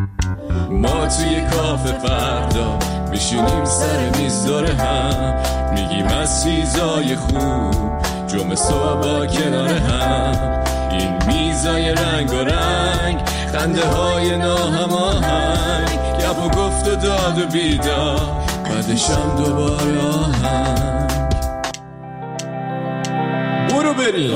ما توی کافه فردا میشینیم سر میز دور هم، میگیم از چیزای خوب جمعه صبح با کنار هم. این میزای رنگ و رنگ، خنده های ناهماهنگ، گپ و گفت و داد و بیدار، بعدشم دوباره آهنگ. برو بریم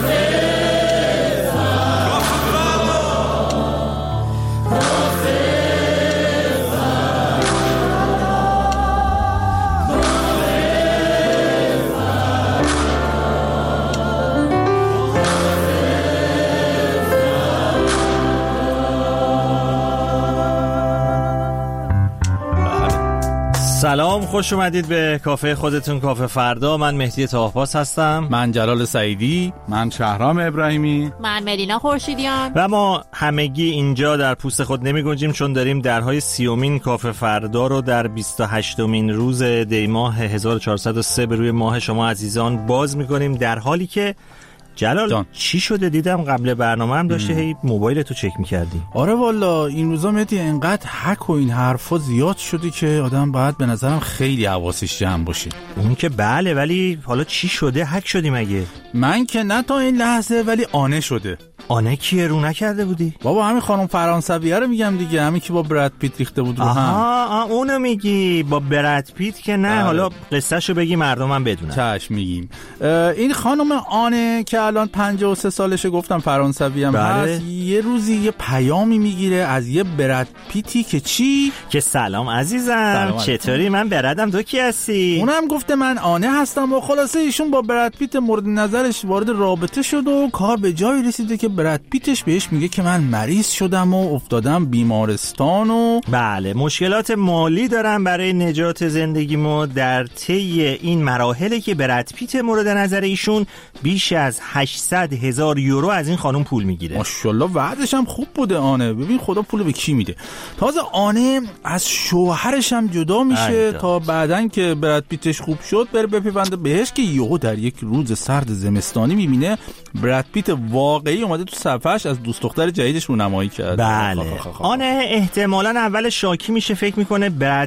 سلام، خوش اومدید به کافه خودتون، کافه فردا. من مهدی طاه‌پاس هستم. من جلال سعیدی. من شهرام ابراهیمی. من ملینا خورشیدیان. و ما همگی اینجا در پوست خود نمی گنجیم، چون داریم درهای 30مین کافه فردا رو در 28مین روز دی ماه 1403 به روی ماه شما عزیزان باز میکنیم، در حالی که جلال چی شده؟ دیدم قبل برنامه هم داشته هی موبایلتو چک میکردی. آره والا این روزا مهدی انقدر هک و این حرفا زیاد شده که آدم باید به نظرم خیلی حواسش جمع باشه. اون که بله، ولی حالا چی شده؟ هک شدی مگه؟ من که نه تا این لحظه، ولی آنه شده. آنه کیه؟ رو نکرده بودی؟ بابا همین خانم فرانسویه رو میگم دیگه، همین که با براد پیت ریخته بود رو هم. اونو میگی؟ با براد پیت که نه. حالا قصهشو بگی مردمم بدونن. چشم میگیم. این خانم آنه که الان 53 سالشه، گفتم فرانسوی هم هست، یه روزی یه پیامی میگیره از یه براد پیتی که چی؟ که سلام عزیزم، چطوری؟ من برادم، تو کی هستی؟ اونم گفته من آنه هستم و خلاصه ایشون با براد پیت مورد نظرش وارد رابطه شد و کار به جایی رسیده که براد پیتش بهش میگه که من مریض شدم و افتادم بیمارستان و بله مشکلات مالی دارم برای نجات زندگیمو. در طی این مراحلی که براد پیت مورد نظر ایشون بیش از 800,000 یورو از این خانم پول میگیره. ماشاءالله وضعش هم خوب بوده آنه. ببین خدا پول به کی میده. تازه آنه از شوهرش هم جدا میشه تا بعدن که براد پیتش خوب شد بره بپیونده بهش، که یهو در یک روز سرد زمستانی میبینه براد پیت واقعی اومده تو صفحش از دوست دختر جدیدش رونمایی کرد. بله آنه احتمالاً اول شاکی میشه، فکر میکنه براد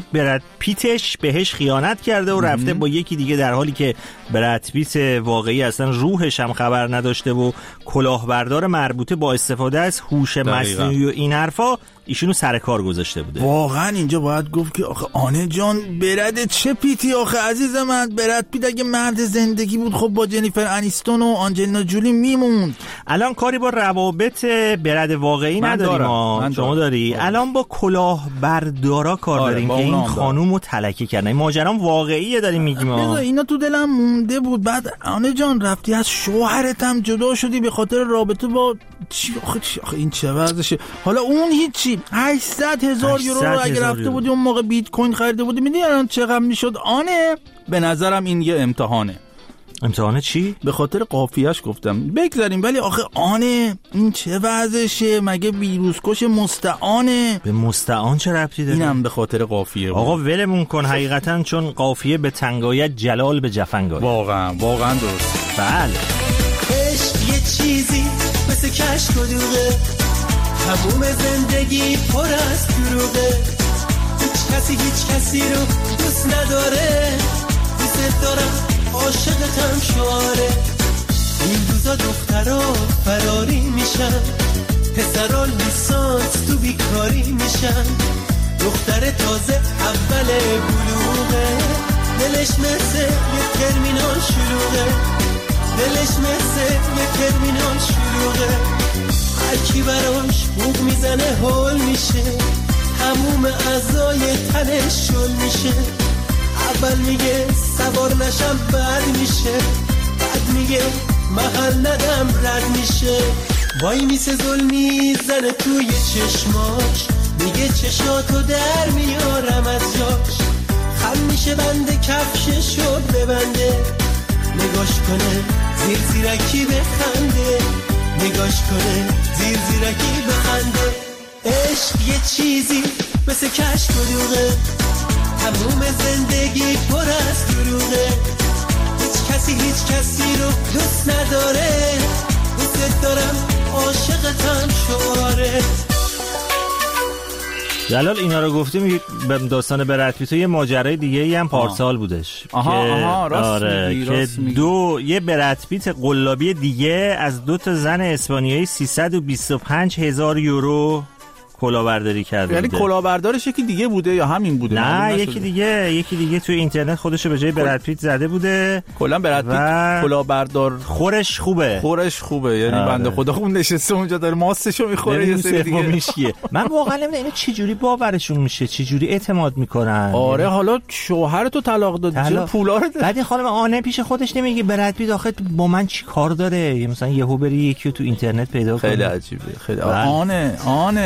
پیتش بهش خیانت کرده و رفته با یکی دیگه، در حالی که براد پیت واقعی اصلا روحش هم خبر نداشته و کلاهبردار مربوطه با استفاده از هوش مصنوعی و این حرفا ایشونو سر کار گذاشته بوده. واقعا اینجا باید گفت که آخه آنه جان براد چه پیتی آخه عزیز من. براد پیت اگه مرد زندگی بود خب با جنیفر انیستون و آنجلینا جولی میموند. الان کاری با روابط براد واقعی نداریم. شما داری؟ الان با کلاهبردارا کار داریم که این خانومو تلکه کردن. این ماجرا واقعیه داریم میگیم. اینا تو دلم مونده بود. بعد آنه جان رفتی از شوهرت هم جدا شدی به خاطر رابطه با آخه این چه وضعشه؟ حالا اون هیچی 800,000 یورو رو اگه رفته بودی اون موقع بیت کوین خریده بودی، میدونی الان چقدر میشد؟ آنه به نظرم این یه امتحانه. امتحانه چی؟ به خاطر قافیه‌اش گفتم بگذاریم، ولی آخه آنه این چه وضعشه؟ مگه ویروسکش مستعانه؟ به مستعان چه ربطی داره؟ اینم به خاطر قافیه. آقا ولمون کن حقیقتا، چون قافیه به تنگایت، جلال به جفنگایت. واقعا درست. بله عشق یه چیزی مثل کشک و دوغه، تموم زندگی پر از دروغه، هیچ کسی رو دوست نداره، دوست دارم عاشقتم شعاره. این روزا دخترها فراری میشن، پسرها لیسانس تو بیکاری میشن، دختر تازه اول بلوغه، دلش مثل یه ترمینال شلوغه، دلش مثل یه ترمینال شلوغه. هرکی براش بوق میزنه هول میشه، تموم اعضای تنش شل میشه. اول میگه سوار نشم بعد میشه، بعد میگه محل ندم رد میشه. وای میسه ظلمی زنه توی چشماش، میگه چشاتو در میارم از جاش. خم میشه بنده کفششو ببنده، نگاش کنه زیر زیرکی بخنده، نگاش کنه زیر زیرکی بخنده. عشق یه چیزی مثل کشک و دوغه، تموم زندگی پر از دروغه، هیچ کسی رو دوست نداره، دوست دارم عاشقتم شعاره. جلال اینا رو گفتیم، داستان براد پیت یه ماجرای دیگه ای هم پارسال بودش. راست میگی. یه براد پیت قلابی دیگه از 2 تا زن اسپانیایی 325,000 یورو کلاهبرداری کرده. یعنی کلاهبردارش یکی دیگه بوده یا همین بوده؟ نه یکی دیگه توی اینترنت خودشو به جای براد پیت زده بوده. کلا براد پیت کلاهبردار خورش خوبه یعنی بنده خدا خون نشسته اونجا داره ماستشو میخوره یه سری دیگه میشیه. من واقعا نمیدونم اینو چه جوری باورشون میشه، چه جوری اعتماد میکنن. آره حالا شوهرتو طلاق دادی چرا پولا رو بعد خانم آنه پیش خودش نمیگه براد پیت آخه با من چی کار داره، مثلا یهو بری یکی تو اینترنت پیدا کنه. خیلی عجیبه. خیلی آنه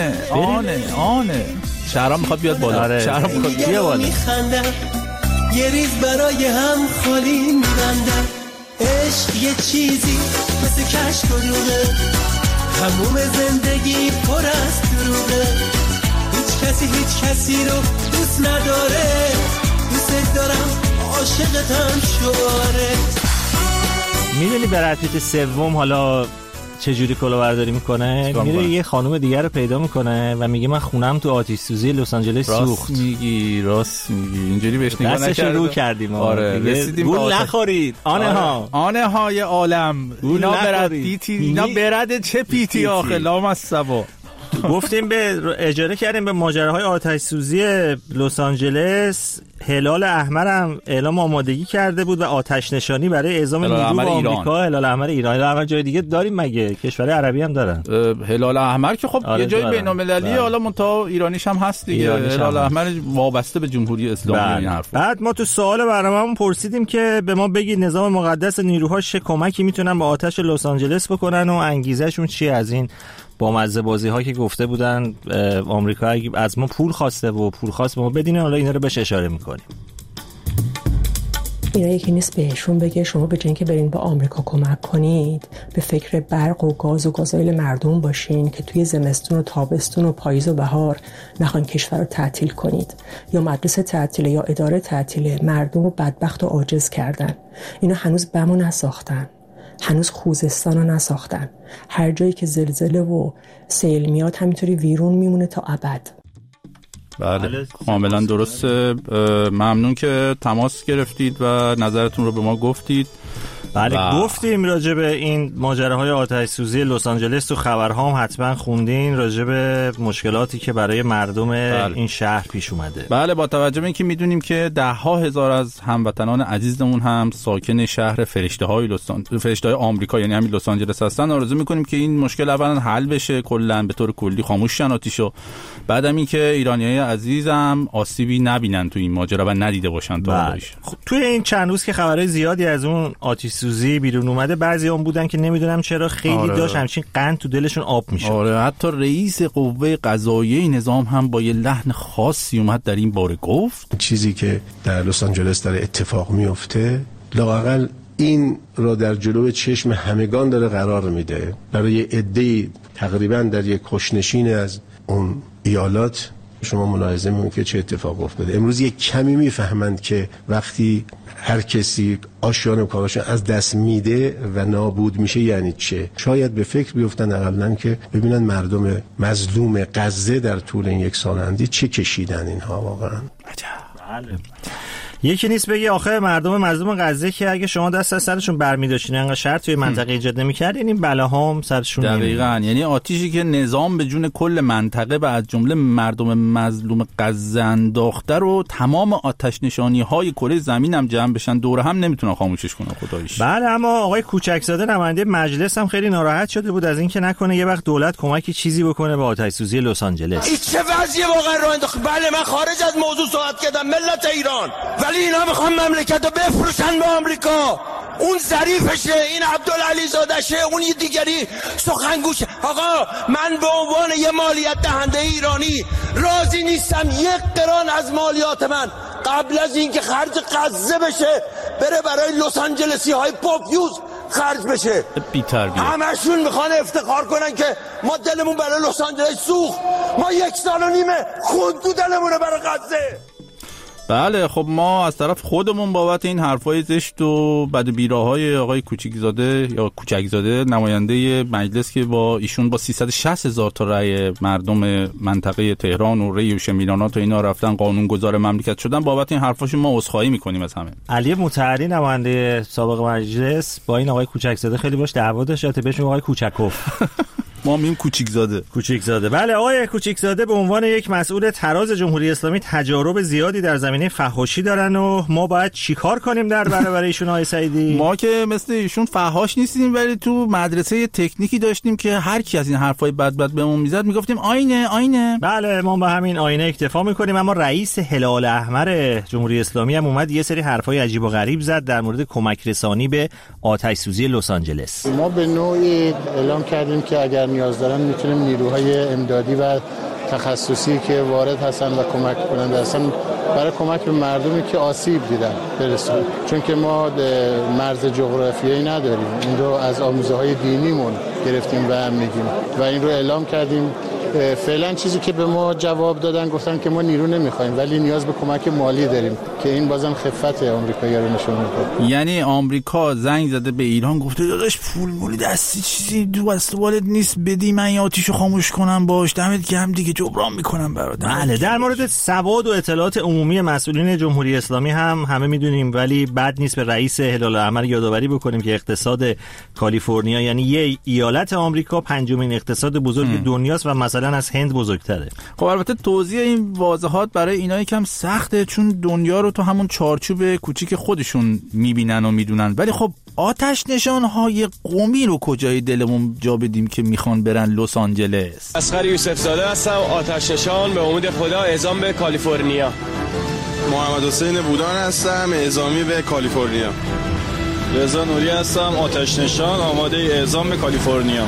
شهرام میخواد بیاد بالا. شهرام میخواد بیاد بالا. یه ریز برای هم خالی میبندم. عشق یه چیزی مثل کشک و دوغه، تموم زندگی پر از دروغه. هیچ کسی رو دوست نداره، دوست دارم عاشقتم شعاره. میدونی براد پیت سوم حالا چجوری کلاهبرداری میکنه؟ میره یه خانم دیگر رو پیدا میکنه و میگه من خونم تو آتش سوزی لس آنجلس سوخت. راست میگی اینجوری بهش نگاه نکردیم. دستش رو کردیم. آره رسیدیم. گول نخورید آنه های عالم. اینا براد پیتی، اینا براد چه پیتی آخه لامصبا. گفتیم به اجاره کردیم به ماجراهای آتش سوزی لس آنجلس. هلال احمر هم اعلام آمادگی کرده بود و آتش نشانی برای اعزام نیرو آمریکا. هلال احمر ایران. هلال احمر جای دیگه داریم مگه؟ کشور عربی هم دارن. هلال احمر که خب یه جای بین‌المللی، حالا منتها ایرانیش هم هست دیگه. هلال احمر وابسته به جمهوری اسلامی این حرف. بعد ما تو سوال برنامه‌مون پرسیدیم که به ما بگید نظام مقدس نیروها چه کمکی میتونن به آتش لس آنجلس بکنن و انگیزه‌شون چیه از این با مزه بازی ها که گفته بودن آمریکا از ما پول خواسته و پول خواست به ما بدین. حالا اینا رو بهش اشاره میکنیم. اینا یکی نیست بهشون بگه شما به جای اینکه برین با آمریکا کمک کنید به فکر برق و گاز و گازوئیل مردم باشین که توی زمستون و تابستون و پاییز و بهار نخواین کشور رو تعطیل کنید، یا مدرسه تعطیله یا اداره تعطیله، مردم رو بدبخت و عاجز کردن. اینا هنوز بمو نساختن، هنوز خوزستان رو نساختن. هر جایی که زلزله و سیل میاد همینطوری ویرون میمونه تا ابد. بله کاملا درسته. ممنون که تماس گرفتید و نظرتون رو به ما گفتید. بله گفتیم راجع به این ماجراهای آتش سوزی لس آنجلس تو خبرها هم حتما خوندین، راجع به مشکلاتی که برای مردم این شهر پیش اومده. بله با توجه به اینکه میدونیم که 10,000 از هموطنان عزیزمون هم ساکن شهر فرشته‌های آمریکا یعنی همین لس آنجلس هستن، آرزو میکنیم که این مشکل اولا حل بشه، کلا به طور کلی خاموش شن آتیشو، بعدم اینکه ایرانیای عزیزم آسیبی نبینن تو این ماجرا و ندیده باشن تا توی این چند روز که خبرهای زیادی از اون آتش سوزی بیرون اومده، بعضی هم بودن که نمیدونم چرا خیلی داشت همچین قند تو دلشون آب میشد. آره حتی رئیس قوه قضاییه نظام هم با یه لحن خاصی اومد در این باره گفت چیزی که در لس آنجلس داره اتفاق میفته لااقل این را در جلو چشم همگان داره قرار میده. برای عده‌ای تقریبا در یک کشنشین از اون ایالات شما ملاحظه می‌کنید که چه اتفاق افتاده. امروز یک کمی میفهمند که وقتی هر کسی آشیان و کاراشون از دست میده و نابود میشه یعنی چه. شاید به فکر بیفتن اقلن که ببینن مردم مظلوم غزه در طول این یک سال اندی چه کشیدن اینها واقعا. بله. یکی نیست بگی آخه مردم مظلوم غزه که اگه شما دست از سرشون برمی‌داشتین انقدر شر توی منطقه ایجاد نمی‌کردین این بلاها هم سرشون دقیقاً. یعنی آتیشی که نظام به جون کل منطقه و از جمله مردم مظلوم غزه انداخته رو تمام آتش نشانی‌های کره زمین هم جمع بشن دور هم نمیتونن خاموشش کنن خداییش. بله اما آقای کوچکزاده نماینده مجلس هم خیلی ناراحت شده بود از اینکه نکنه یه وقت دولت کمکی چیزی بکنه به آتش سوزی لس آنجلس. این چه وضعیه واقعا راه انداخت. بله من خارج از موضوع صحبت کردم ملت ایران، ولی اینا میخوان مملکت رو بفروشن به آمریکا. اون ظریفشه، این عبدالعلی زادشه، اون یه دیگری سخنگوشه. آقا من به عنوان یه مالیات دهنده ایرانی راضی نیستم یک قران از مالیات من قبل از اینکه خرج غزه بشه بره برای لس آنجلسی های پاپیوز خرج بشه. همشون میخوان افتخار کنن که ما دلمون برای لس آنجلس سوخت، ما 1.5 سال خون تو دلمونه برای غزه. بله خب ما از طرف خودمون بابت این حرفای زشت و بد و بیراهای آقای کوچیکزاده یا کوچکزاده نماینده مجلس که با ایشون با 360,000 تا رأی مردم منطقه تهران و ری و شمیرانات و اینا رفتن قانونگذار مملکت شدن، بابت این حرفاشون ما عذرخواهی میکنیم از همه. علی مطهری نماینده سابق مجلس با این آقای کوچکزاده خیلی باش دعوا داشت، بهش آقای کوچکوف ما میگیم کوچیکزاده. بله آقای کوچیکزاده به عنوان یک مسئول تراز جمهوری اسلامی تجارب زیادی در زمینه فحاشی دارن و ما باید چیکار کنیم در برابر ایشون آقای سعیدی؟ ما که مثل ایشون فحاش نیستیم، ولی تو مدرسه تکنیکی داشتیم که هر کی از این حرفای بد بهمون میزد میگفتیم آینه. بله ما با همین آینه اکتفا میکنیم. اما رئیس هلال احمر جمهوری اسلامی هم اومد یه سری حرفای عجیب و غریب زد در مورد کمک رسانی به آتش سوزی لس آنجلس. ما به نوعی اعلام کردیم که اگر نیاز دارن میتونیم نیروهای امدادی و تخصصی که وارد هستن و کمک کننده هستن برای کمک به مردمی که آسیب دیدن برسونیم، چون که ما مرز جغرافیایی نداریم. این رو از آموزه‌های دینیمون گرفتیم و میگیم و این رو اعلام کردیم. فعلا چیزی که به ما جواب دادن گفتن که ما نیرو نمیخوایم ولی نیاز به کمک مالی داریم که این بازم خفت آمریکایی‌ها رو نشون میده. یعنی آمریکا زنگ زده به ایران گفته داداش پول مولی دستی چیزی دو استوالت نیست بدی من این آتیشو خاموش کنم باش دمت گرم دیگه جبران میکنم برات. بله در مورد سواد و اطلاعات عمومی مسئولین جمهوری اسلامی هم همه میدونیم، ولی بد نیست به رئیس هلال احمر یادآوری بکنیم که اقتصاد کالیفرنیا یعنی یه ایالت آمریکا پنجمین اقتصاد بزرگ دنیاست و مثلا از هند بزرگتره. خب البته توضیح این واضحات برای اینا یکم سخته چون دنیا رو تو همون چارچوب کوچیک خودشون میبینن و میدونن، ولی خب آتش نشان‌های قومی رو کجای دلمون جا بدیم که میخوان برن لس آنجلس؟ اصغر یوسف زاده هستم، آتش نشان به امید خدا اعزام به کالیفرنیا. محمد حسین بودان هستم، اعزامی به کالیفرنیا. رضا نوری هستم، آتش نشان آماده اعزام به کالیفرنیا.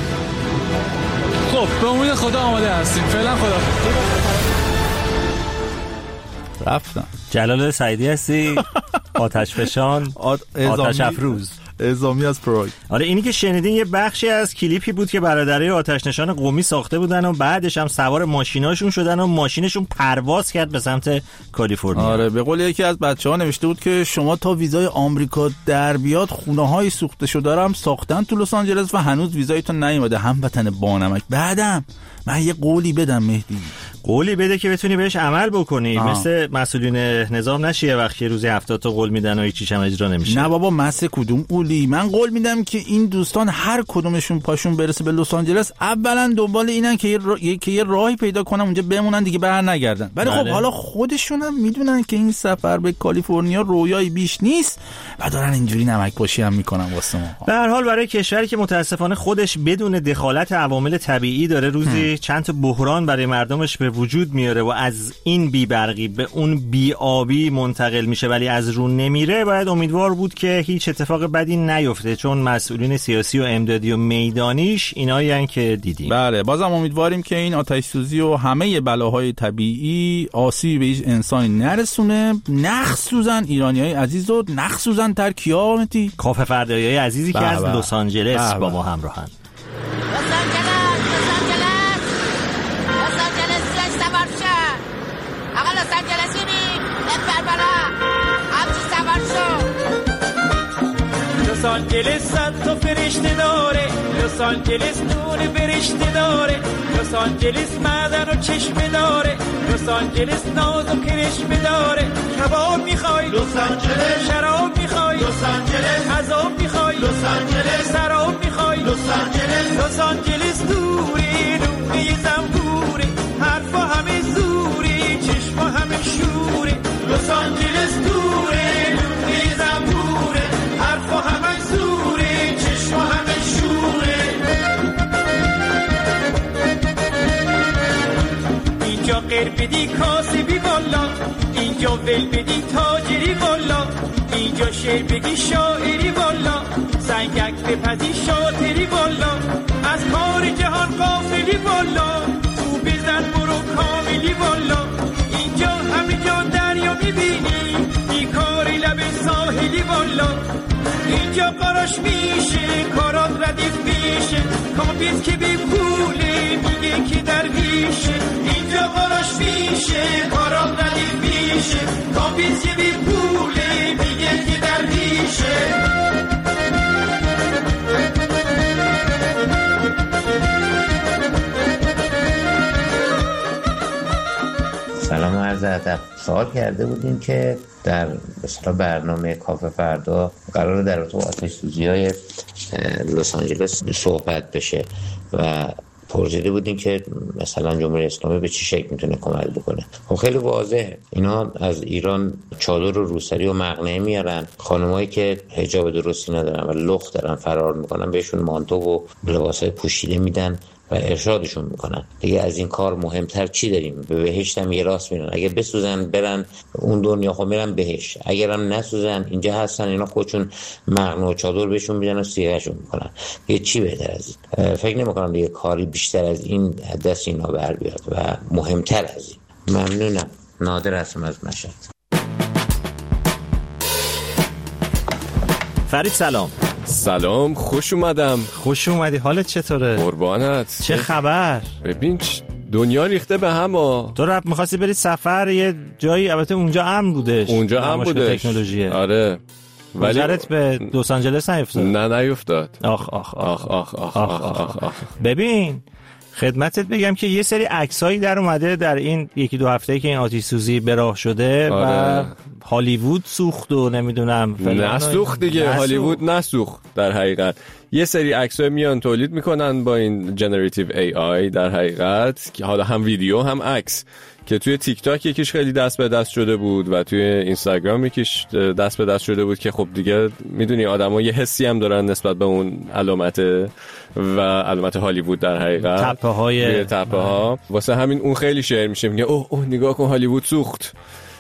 خب به امید خدا آماده هستیم. فعلا خدا رفتم. جلال سعیدی هستی؟ آتش فشان آتش افروز اعزامی از پراگ. آره اینی که شنیدین یه بخشی از کلیپی بود که برادرای آتش نشان قومی ساخته بودن و بعدش هم سوار ماشیناشون شدن و ماشینشون پرواز کرد به سمت کالیفرنیا. آره به قول یکی از بچه‌ها نوشته بود که شما تا ویزای آمریکا در بیاد خونه‌های سوخته شده هم ساختن تو لس آنجلس و هنوز ویزایتون نیومده. هموطن بانمک. بعدم من یه قولی بدم مهدی، قولی بده که بتونی بهش عمل بکنی. مثل مسئولین نظام نشی یه وقتی روزی 70 تا قول میدن و هیچیش هم اجرا نمیشه. نه بابا مسه کدوم قولی؟ من قول میدم که این دوستان هر کدومشون پاشون برسه به لس آنجلس اولا دنبال اینن که یه راهی پیدا کنن اونجا بمونن دیگه بر نگردن. ولی خب حالا خودشون هم میدونن که این سفر به کالیفرنیا رویای بیش نیست و دارن اینجوری نمک پاشی هم میکنن واسه ما. به هر حال برای کشوری که متاسفانه خودش بدون دخالت عوامل طبیعی داره روزی چند تا بحران برای مردمش به وجود میاره و از این بی‌برقی به اون بی‌آبی منتقل میشه ولی از رو نمیره، باید امیدوار بود که هیچ اتفاق بدی نیفته، چون مسئولین سیاسی و امدادی و میدانیش اینایین که دیدیم. بله بازم امیدواریم که این آتش سوزی و همه بلاهای طبیعی آسیبی به هیچ انسانی نرسونه، نخصوصا ایرانیای عزیز و نخصوصا ترکیامتی کافه فردایای عزیزی که از لس آنجلس با ما همراهن. لس آنجلس صد تا فرشته داره، لس آنجلس نور برشته داره، لس آنجلس معدن و چشمه داره، لس آنجلس ناز و کرشمه داره. کباب میخوای لس آنجلس، شراب میخوای لس آنجلس، عذاب میخوای لس آنجلس، سراب میخوای لس آنجلس. لس آنجلس دوری دوری زنبوره، حرفا همه زوری چشما همه شوره. لس آنجلس دوری دوری زنبوره، حرفا همه زوری چشما همه شوره. اینجا غیر بدی کاسبی والا، اینجا ول بدی تاجری والا، اینجا شعر بگی شاعری والا، سنگک بپزی شاطری والا، از کار جهان غافلی والا، تو بزن برو کاملی والا. اینجا همه جا دریا میبینی، بیکاری لب ساحلی والا، اینجا قراش میشه کارات ردیف میشه، کامپیز که بی پوله میگه که درویشه. اینجا قراش میشه کارات ردیف میشه، میشه کامبیز یه بی پوله میگه که در میشه. سلام و عرض ادب. سوال کرده بودیم که در مثلا برنامه کافه فردا قراره در رابطه با آتش سوزی‌های لس آنجلس صحبت بشه و پرسیده بودیم که مثلا جمهوری اسلامی به چه شکل میتونه کمک بکنه. خب خیلی واضحه، اینا از ایران چادر و روسری و مقنعه میارن، خانمایی که حجاب درستی ندارن و لخت دارن فرار میکنن بهشون مانتو و لباسای پوشیده میدن و ارشادشون میکنن. دیگه از این کار مهمتر چی داریم؟ به بهشت هم یه راست میرن، اگه بسوزن برن اون دنیا خب میرن بهشت، اگرم نسوزن اینجا هستن اینا خودشون مقنعه و چادر بهشون میدن و سیغهشون میکنن. یه چی بهتر از این؟ فکر نمیکنم دیگه کاری بیشتر از این دست اینا بر بیاد و مهمتر از این. ممنونم. نادر هستم از مشهد. فرید سلام. سلام، خوش اومدم. خوش اومدی، حالت چطوره؟ قربانت. چه خبر؟ ببین دنیا ریخته به هم. تو رفت می‌خواستی بری سفر یه جایی، البته اونجا امن بودش. اونجا امن بودش. تکنولوژیه. آره. ولی نظرت به لس آنجلس نیفتاد؟ نه نیفتاد. آخ آخ آخ آخ آخ آخ آخ. ببین خدمتت بگم که یه سری عکسایی در اومده در این یکی دو هفته‌ای که این آتش سوزی به راه شده. آره. و هالیوود سوخت و نمیدونم نسوخت دیگه. هالیوود نسوخت. در حقیقت یه سری عکسای میان تولید میکنن با این جنراتیو AI در حقیقت که حالا هم ویدیو هم عکس، که توی تیک تاک یکیش خیلی دست به دست شده بود و توی اینستاگرام یکیش دست به دست شده بود که خب دیگه میدونی آدما یه حسی هم دارن نسبت به اون علامت هالیوود در حقیقت، تپه ها. واسه همین اون خیلی شیر میشه، میگه اوه نگاه کن هالیوود سوخت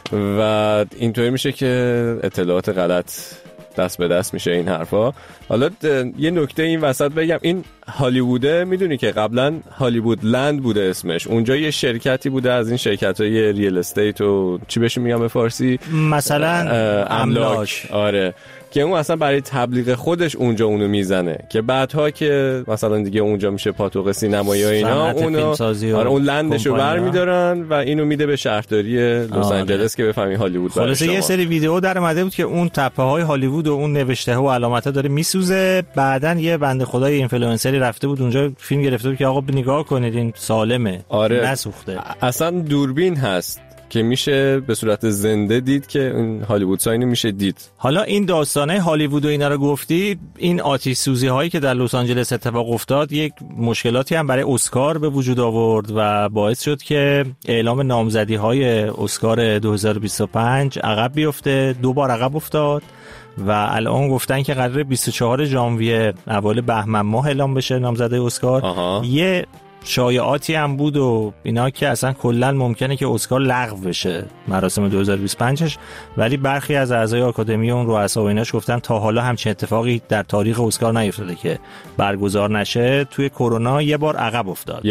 و اینطوری میشه که اطلاعات غلط دست به دست میشه این حرفا. حالا یه نکته این وسط بگم، این هالیووده میدونی که قبلا هالیوود لند بوده اسمش، اونجا یه شرکتی بوده از این شرکت‌های ریل استیت و چی بهش میگم به فارسی، مثلا املاک. آره، که اون اصلا برای تبلیغ خودش اونجا اونو میزنه که بعدها که مثلا دیگه اونجا میشه پاتوق سینمایی و اینا اونو اون لندشو برمی‌دارن و اینو میده به شهرداری لس آنجلس که بفهمی هالیوود. خلاص یه سری ویدیو در اومده بود که اون تپه‌های هالیوود و اون نوشته ها و علامت‌ها داره میسوزه. بعدن یه بنده خدای اینفلوئنسری رفته بود اونجا فیلم گرفته بود که آقا نگاه کنید این سالمه. آره. نسوخته. اصلا دوربین هست که میشه به صورت زنده دید که این هالیوود ساین میشه دید. حالا این داستانه هالیوود و اینا رو گفتی، این آتش سوزی هایی که در لس آنجلس اتفاق افتاد یک مشکلاتی هم برای اسکار به وجود آورد و باعث شد که اعلام نامزدی های اسکار 2025 عقب بیفته. 2 بار عقب افتاد و الان گفتن که قراره 24 ژانویه اول بهمن ماه اعلام بشه نامزده اسکار. یه شایعاتی هم بود و اینا که اصلا کلا ممکنه که اسکار لغو بشه مراسم 2025ش، ولی برخی از اعضای آکادمی اون رؤسا و ایناش گفتن تا حالا همچین اتفاقی در تاریخ اسکار نیفتاده که برگزار نشه. توی کرونا یه بار عقب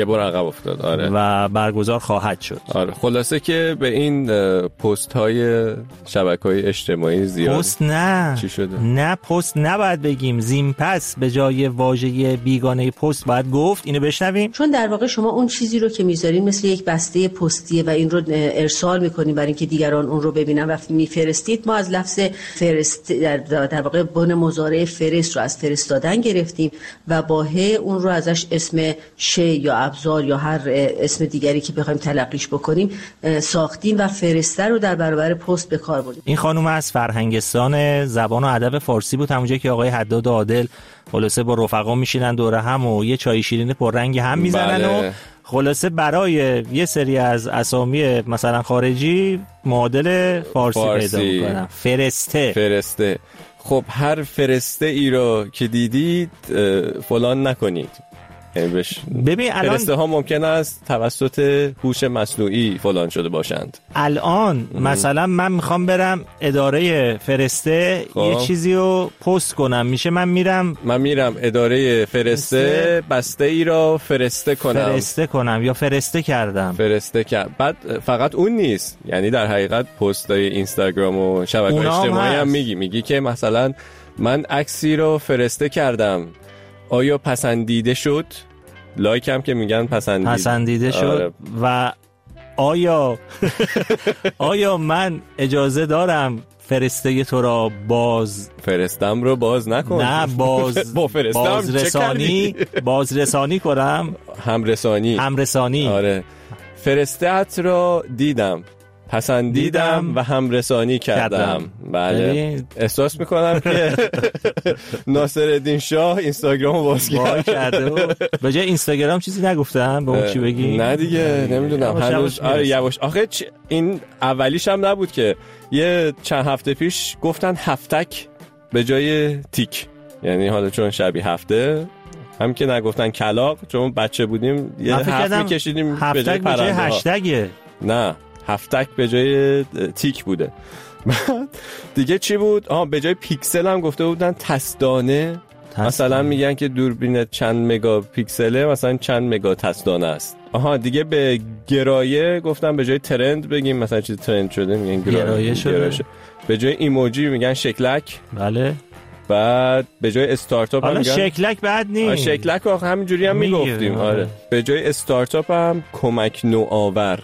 افتاد. آره. و برگزار خواهد شد. آره. خلاصه که به این پست های شبکه‌های اجتماعی زیاد پست نه چی شده؟ نه پست نباید بگیم، زین پس به جای واژه بیگانه پست باید گفت. اینو بشنویم. چون در واقع شما اون چیزی رو که میذارین مثل یک بسته پستیه و این رو ارسال میکنین برای اینکه دیگران اون رو ببینن و میفرستید. ما از لفظ فرست در واقع بن مضارع فرست رو از فرستادن گرفتیم و با اون رو ازش اسم شی یا ابزار یا هر اسم دیگری که بخوایم تلقیش بکنیم ساختیم و فرسته رو در برابر پست به کار بردیم. این خانم از فرهنگستان زبان و ادب فارسی بود، همونجا که آقای حداد عادل خلاصه با رفقا میشینن دور هم و یه چای شیرین پررنگ هم میزنن. و خلاصه برای یه سری از اسامی مثلا خارجی معادل فارسی پیدا میکنن. فرسته. خب هر فرسته ای رو که دیدید فلان نکنید. ببین الان فرسته ها ممکن است توسط هوش مصنوعی فلان شده باشند. الان مثلا من میخوام برم اداره فرسته یه چیزی رو پست کنم، میشه من میرم اداره فرسته بسته ای را فرسته کنم یا فرسته کردم. بعد فقط اون نیست، یعنی در حقیقت پستای اینستاگرام و شبکه‌های اجتماعی هم میگی که مثلا من عکسی رو فرسته کردم، آیا پسندیده شد؟ لایک هم که میگن پسندیده شد. و آیا من اجازه دارم فرسته تو را فرستم رو باز نکن. نه بازرسانی کنم. همرسانی. آره. فرسته‌ات را دیدم، پسندیدم و همرسانی کردم. بله. احساس میکنم که ناصرالدین شاه اینستاگرامو باز کرده. به جای اینستاگرام چیزی نگفتم به اون چی بگی؟ نه دیگه نمیدونم هنوز. آره یواش. آخه این اولیش هم نبود که یه چند هفته پیش گفتن هفتک به جای تیک، یعنی حالا چون شبیه هفته هم که نگفتن کلاغ، چون بچه بودیم یه هفت میکشیدیم به جای پرنده ها. هشتگه. نه هفتک به جای تیک بوده. دیگه چی بود؟ به جای پیکسل هم گفته بودن تستانه. مثلا میگن که دوربین چند مگا پیکسله، مثلا چند مگا تستانه است. دیگه به گرایه گفتن به جای ترند بگیم، مثلا چیز ترند شده میگن گرایه شده. به جای ایموجی میگن شکلک. بله. بعد به جای استارتاپ هم میگن شکلک بد نیست. شکلک آخه همینجوری هم میگفتیم. آره. به جای استارتاپ هم کمک نوآور.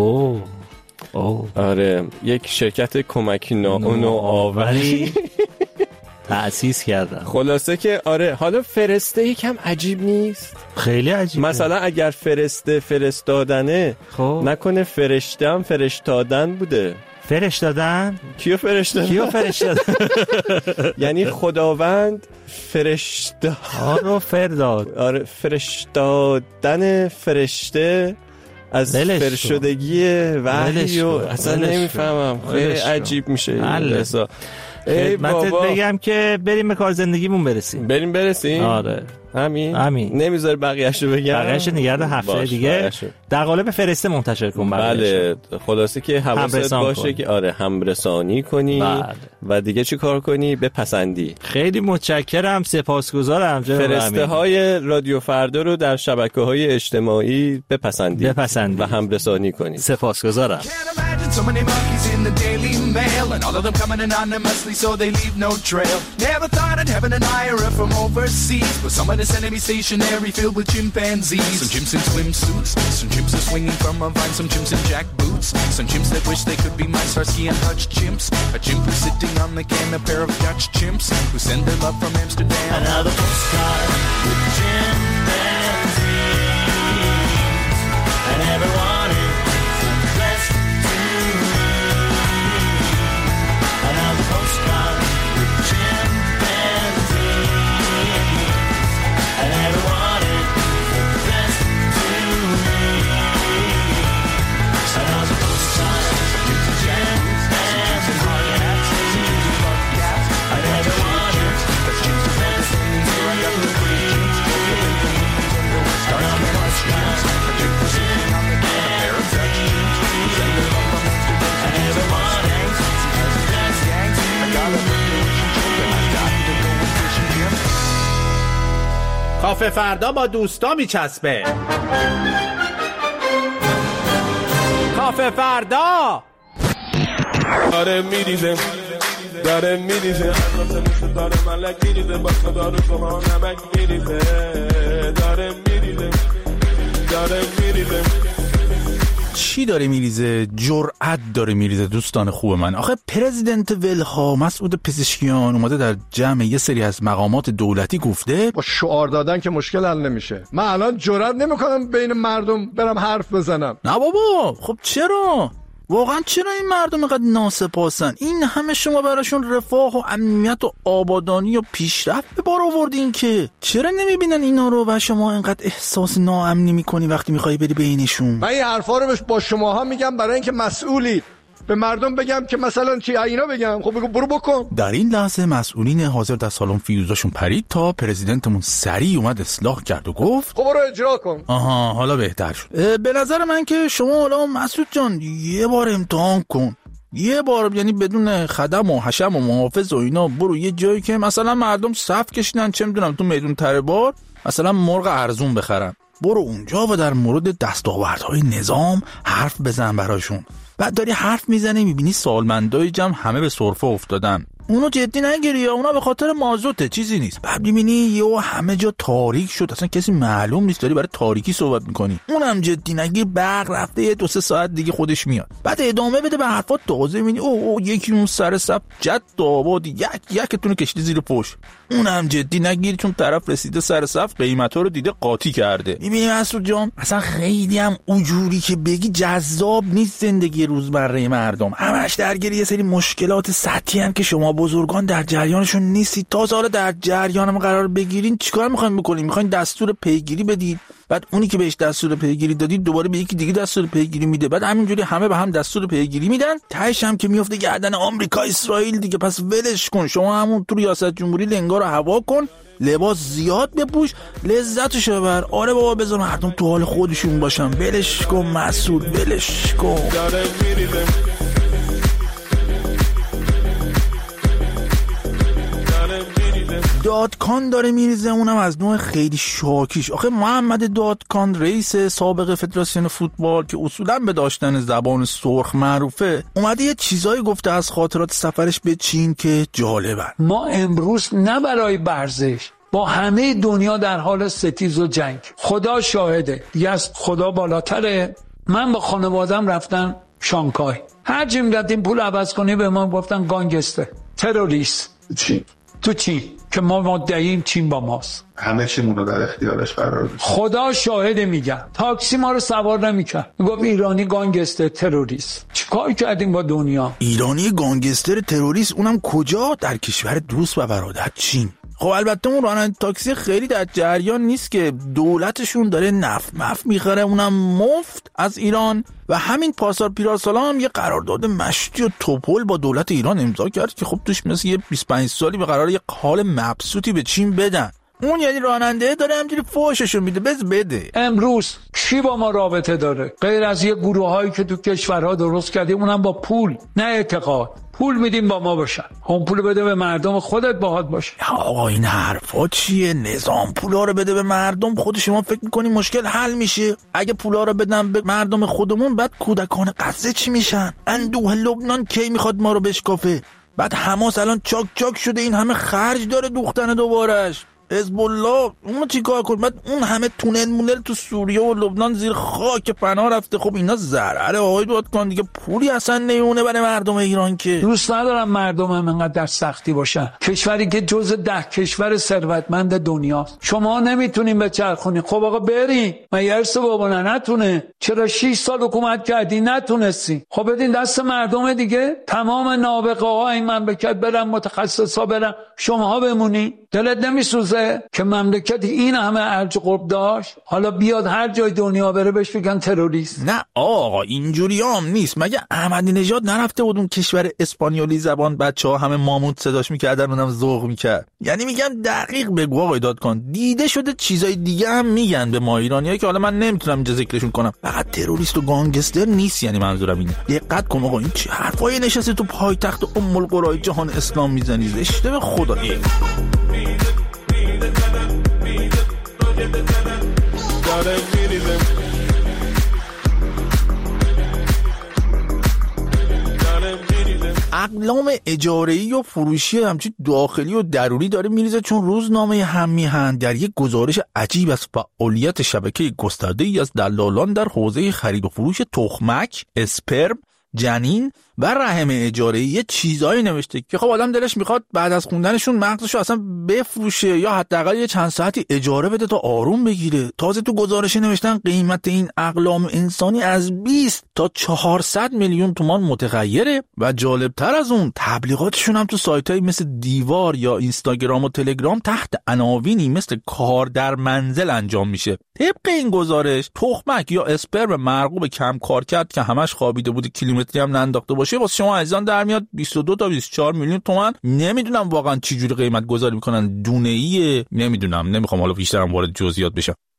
آره یک شرکت کمک نوآوری تأسیس کردن. خلاصه که آره. حالا فرسته یکم عجیب نیست؟ خیلی عجیبه. مثلا اگر فرستادنه نکنه فرشتم فرشتادن بوده. فرشتادن؟ کیو فرشتادن؟ یعنی خداوند آره فرشتادن فرشته از فرشدگی وحی و اصلا نمیفهمم. خیلی عجیب میشه. خدمتت بگم که بریم به کار زندگیمون برسیم. آره همین. نمیذاره بقیه‌شو بگم. بقیه‌شو نگرد هفته دیگه در قالب فرسته منتشر کن. بله خلاصه که حواست باشه که آره همرسانی کنی. و دیگه چی کار کنی؟ بپسندی. خیلی متشکرم، سپاسگزارم. فرسته‌های رادیو فردا رو در شبکه‌های اجتماعی بپسندی و همرسانی کنی. سپاسگزارم. So many monkeys in the Daily Mail, and all of them coming anonymously so they leave no trail. Never thought I'd have an admirer from overseas, but someone is sending me stationery filled with chimpanzees. Some chimps in swimsuits, some chimps are swinging from a vine, some chimps in jackboots, some chimps that wish they could be my Starsky and Hutch chimps. A chimp who's sitting on the can, a pair of Dutch chimps who send their love from Amsterdam. Another postcard with chimpanzees, and everyone is dressed to postcard with chimpanzees, and everyone is dressed to me. Another postcard with chimpanzees, hard hats, butt caps, and everyone is dressed to me. I got the pretty chimps, another postcard with chimpanzees, on the can, a pair of Dutch chimps, send their love from Amsterdam, and everyone is کافه فردا با دوستا میچسبه. کافه فردا داره میریزه داره ملک میریزه با داره شما نمک میریزه داره میریزه چی داره میریزه؟ جرأت داره میریزه. دوستان خوب من، آخه پرزیدنت ولها مسعود پزشکیان اومده در جمع یه سری از مقامات دولتی گفته با شعار دادن که مشکل حل نمیشه. من الان جرأت نمیکنم بین مردم برم حرف بزنم. نه بابا، خب چرا؟ واقعا چرا این مردم اینقدر ناسپاسن؟ این همه شما براشون رفاه و امنیت و آبادانی و پیشرفت به بار آوردین که چرا نمیبینن اینا رو و شما اینقدر احساس ناامنی میکنی وقتی میخوای بری بینشون؟ من این حرفا رو با شماها میگم برای اینکه مسئولی. به مردم بگم که مثلا چی اینا بگم؟ خب بگو برو بکن. در این لحظه مسئولین حاضر در سالن فیوزاشون پرید تا پرزیدنتمون سریع اومد اصلاح کرد و گفت خب برو اجرا کن. آها حالا بهتر شد. به نظر من که شما حالا مسعود جان یه بار امتحان کن، یه بار، یعنی بدون خدم و حشم و محافظ و اینا برو یه جایی که مثلا مردم صف کشیدن، چه میدونم تو میدون تره بار مثلا مرغ ارزون بخرن، برو اونجا و در مورد دستاوردهای نظام حرف بزن براشون. بعد داری حرف میزنی میبینی سالمندای جمع همه به سرفه افتادن، اونو جدی نگیری، اونا به خاطر مازوته، چیزی نیست. بعد میبینی یهو همه جا تاریک شد، اصلا کسی معلوم نیست، داری برای تاریکی صحبت میکنی. اونم جدی نگیر، برق رفته 2-3 ساعت دیگه خودش میاد. بعد ادامه بده به حرفات، تازه میبینی او یکی اون سر صف جد آباد یکتون کشتی زیر پشت. اونم جدی نگیر، چون طرف رسیده سر صف قیمتا رو دیده قاطی کرده. میبینی مسعود جان اصلا خیلی هم اونجوری که بگی جذاب نیست زندگی روزمره مردم. همش درگیر یه سری مشکلات سطحی ان که شما بزرگان در جریانشون نیستید. تا حالا در جریانم قرار بگیرین چیکار میخواین بکنین؟ میخواین دستور پیگیری بدید، بعد اونی که بهش دستور پیگیری دادید دوباره به یکی دیگه دستور پیگیری میده، بعد همینجوری همه به هم دستور پیگیری میدن، تهش هم که میفته گردن آمریکا اسرائیل دیگه. پس ولش کن، شما همون تو ریاست جمهوری لنگا رو هوا کن، لباس زیاد بپوش، لذتش ببر. آره بابا، بذار مردم تو حال خودشون باشن. ولش کن مسعود، ولش کن. دادکان داره میریزه، اونم از نوع خیلی شاکیش. آخه محمد دادکان رئیس سابق فدراسیون فوتبال که اصولا به داشتن زبان سرخ معروفه، اومده یه چیزایی گفته از خاطرات سفرش به چین که جالبن. ما امروز نه برای ورزش، با همه دنیا در حال ستیز و جنگ. خدا شاهده، دیگه از خدا بالاتره. من با خانوادم رفتم شانگهای، هر جا می‌رفتیم پول عوض کنی به ما گفتن گانگستر، تروریست. تو چین که ما مدعییم چین با ماست، همه چیمون رو در اختیارش قرار داد. خدا شاهده میگم، تاکسی ما رو سوار نمیکرد، میگفت ایرانی گانگستر تروریست. چیکار کردیم با دنیا؟ ایرانی گانگستر تروریست، اونم کجا؟ در کشور دوست و برادر چین. خب البته اون راننده تاکسی خیلی در جریان نیست که دولتشون داره نفت میخره، اونم مفت از ایران. و همین پاسار پیرارسالا هم یه قرارداد مشتی و توپل با دولت ایران امضا کرد که خب توش مثل یه 25 سالی به قرار یه حال مبسوطی به چین بدن. اون یعنی راننده داره همجوری فوششو میده، بده. امروز کی با ما رابطه داره غیر از یه گروهایی که تو کشورها درست کردیم، اونم با پول نه اعتقاد. پول میدیم با ما باشن، هم پول بده به مردم خودت باهات باشه. آقا این حرفا چیه؟ نظام پولا رو بده به مردم، خود شما فکر میکنی مشکل حل میشه؟ اگه پولا رو بدن به مردم خودمون، بعد کودکان غزه چی میشن؟ اندوه لبنان کی میخواد ما رو بشکافه؟ بعد حماس الان چاک چاک شده، این همه خرج داره دوختن دوبارش. حزب الله اونو چیکار کنه؟ بعد اون همه تونل تو سوریه و لبنان زیر خاک پناه رفته. خب اینا ضرره آقای دادکان، دیگه پولی اصلا نمیونه برای مردم ایران که. دوست ندارم مردمم انقدر در سختی باشن. کشوری که جز 10 کشور ثروتمند دنیاست، شما نمیتونین بچرخونین. خب آقا برین، مگه ارث بابا نتونه؟ چرا 6 سال حکومت کردی نتونستی؟ خب بدین دست مردم دیگه. تمام نابغه ها این مملکت برن، متخصصا برن، شماها بمونین. دلت نمیسوزه که مملکت این همه ارج قرب داشت، حالا بیاد هر جای دنیا بره بهش بگن تروریست؟ نه آقا اینجوری هم نیست. مگه احمدی نژاد نرفته بود اون کشور اسپانیولی زبان بچه‌ها همه ماموت صداش میکردن، اونم ذوق میکرد؟ یعنی میگم دقیق بگو آقای دادکان، دیده شده چیزای دیگه هم میگن به ما ایرانی‌ها که حالا من نمیتونم اینجا ذکرشون کنم. فقط تروریست و گانگستر نیست. یعنی منظورم اینه. دقت کن آقا، این چه حرفایی نشسته تو پایتخت ام القرای جهان اسلام میزنی؟ زشته به خدا. اقلام اجاره‌ای و فروشی همچین داخلی و درونی داره میریزه، چون روزنامه هم میهن در یک گزارش عجیب از فعالیت شبکه گسترده‌ای از دلالان در حوزه خرید و فروش تخمک، اسپرم، جنین و رحم اجاره‌ای یه چیزایی نوشته که خب آدم دلش میخواد بعد از خوندنشون مغزشو اصلا بفروشه یا حداقل یه چند ساعتی اجاره بده تا آروم بگیره. تازه تو گزارش نوشتن قیمت این اقلام انسانی از 20 تا 400 میلیون تومان متغیره و جالبتر از اون تبلیغاتشون هم تو سایت‌های مثل دیوار یا اینستاگرام و تلگرام تحت عناوینی مثل کار در منزل انجام میشه. طبق این گزارش تخمک یا اسپرم مرغوب کم کار کرد که همش خوابیده بود، کیلومتری هم ننداخته باشه، واسه شما عزیزان در میاد 22 تا 24 میلیون تومان. نمیدونم واقعا چی جوری قیمت گذاری میکنن، دونه‌ایه، نمیدونم، نمیخوام حالا بیشترم وارد جزئیات بشم.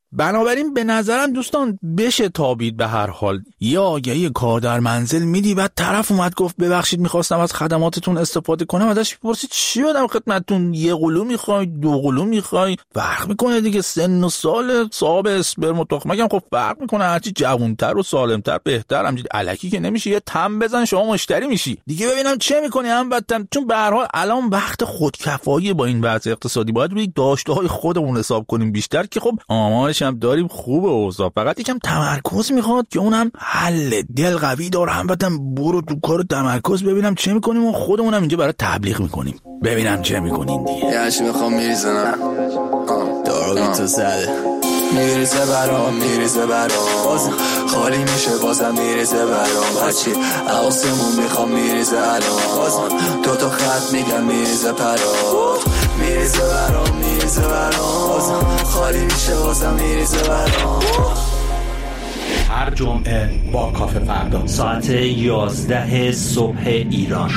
بنابراین به نظرم دوستان بشه تابید به هر حال. یه آگهی کار در منزل میدی، بعد طرف اومد گفت ببخشید میخواستم از خدماتتون استفاده کنم، ازش بپرسید چی بدم خدمتتون، 1 قلو میخوای 2 قلو میخوای، فرق میکنه دیگه، سن و سال صاحب اسپرم و تخمکم خب فرق میکنه، هرچی جوانتر و سالمتر بهتر. همینجوری الکی که نمیشه یه تم بزن شما مشتری میشی دیگه. ببینم چه میکنی هم بدتم، چون به هر حال الان وقت خودکفایی با این وضع اقتصادی، باید روی داشته‌های خودمون حساب کنیم بیشتر، که خب آمارش هم داریم خوبه اوضاع، فقط یکم تمرکز میخواد که اونم حل. دل قوی داره هموطن، برو تو کار تمرکز ببینم چه میکنیم و خودمونم اینجا برای تبلیغ میکنیم، ببینم چه میکنین دیگه. یه چی میخوام میریزنم دارو تو زده، میریزه برام بازم خالی میشه، بازم میریزه برام هرچی حواسمون میخوام میریزه الان، بازم 2 خط میگم میریزه پرام، میریزه برام بازم خالی میشه، بازم میریزه برام. هر جمعه با کافه فردا ساعت 11 صبح ایران.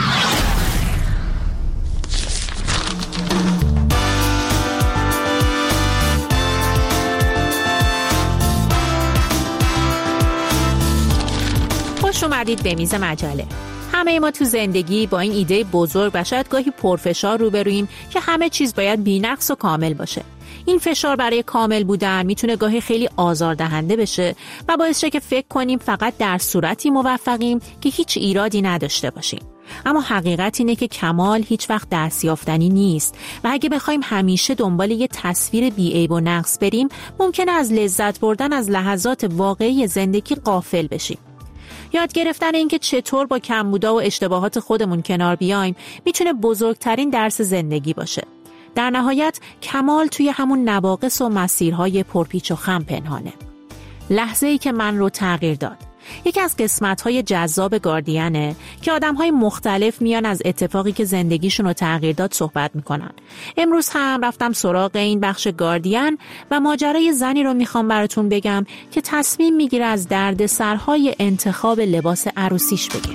خوش اومدید به میز مجله. همه ما تو زندگی با این ایده بزرگ و شاید گاهی پرفشار روبرویم که همه چیز باید بی‌نقص و کامل باشه. این فشار برای کامل بودن میتونه گاهی خیلی آزاردهنده بشه و باعث شه که فکر کنیم فقط در صورتی موفقیم که هیچ ایرادی نداشته باشیم. اما حقیقت اینه که کمال هیچ وقت دستیافتنی نیست و اگه بخوایم همیشه دنبال یه تصویر بی‌عیب و نقص بریم، ممکنه از لذت بردن از لحظات واقعی زندگی غافل بشیم. یاد گرفتن اینکه چطور با کمبودا و اشتباهات خودمون کنار بیایم میتونه بزرگترین درس زندگی باشه. در نهایت کمال توی همون نواقص و مسیرهای پرپیچ و خم پنهانه. لحظه‌ای که من رو تغییر داد. یکی از قسمت‌های جذاب گاردینه که آدم‌های مختلف میان از اتفاقی که زندگیشون رو تغییر داد صحبت میکنن. امروز هم رفتم سراغ این بخش گاردین و ماجرای زنی رو میخوام براتون بگم که تصمیم میگیره از دردسرهای انتخاب لباس عروسیش بگه.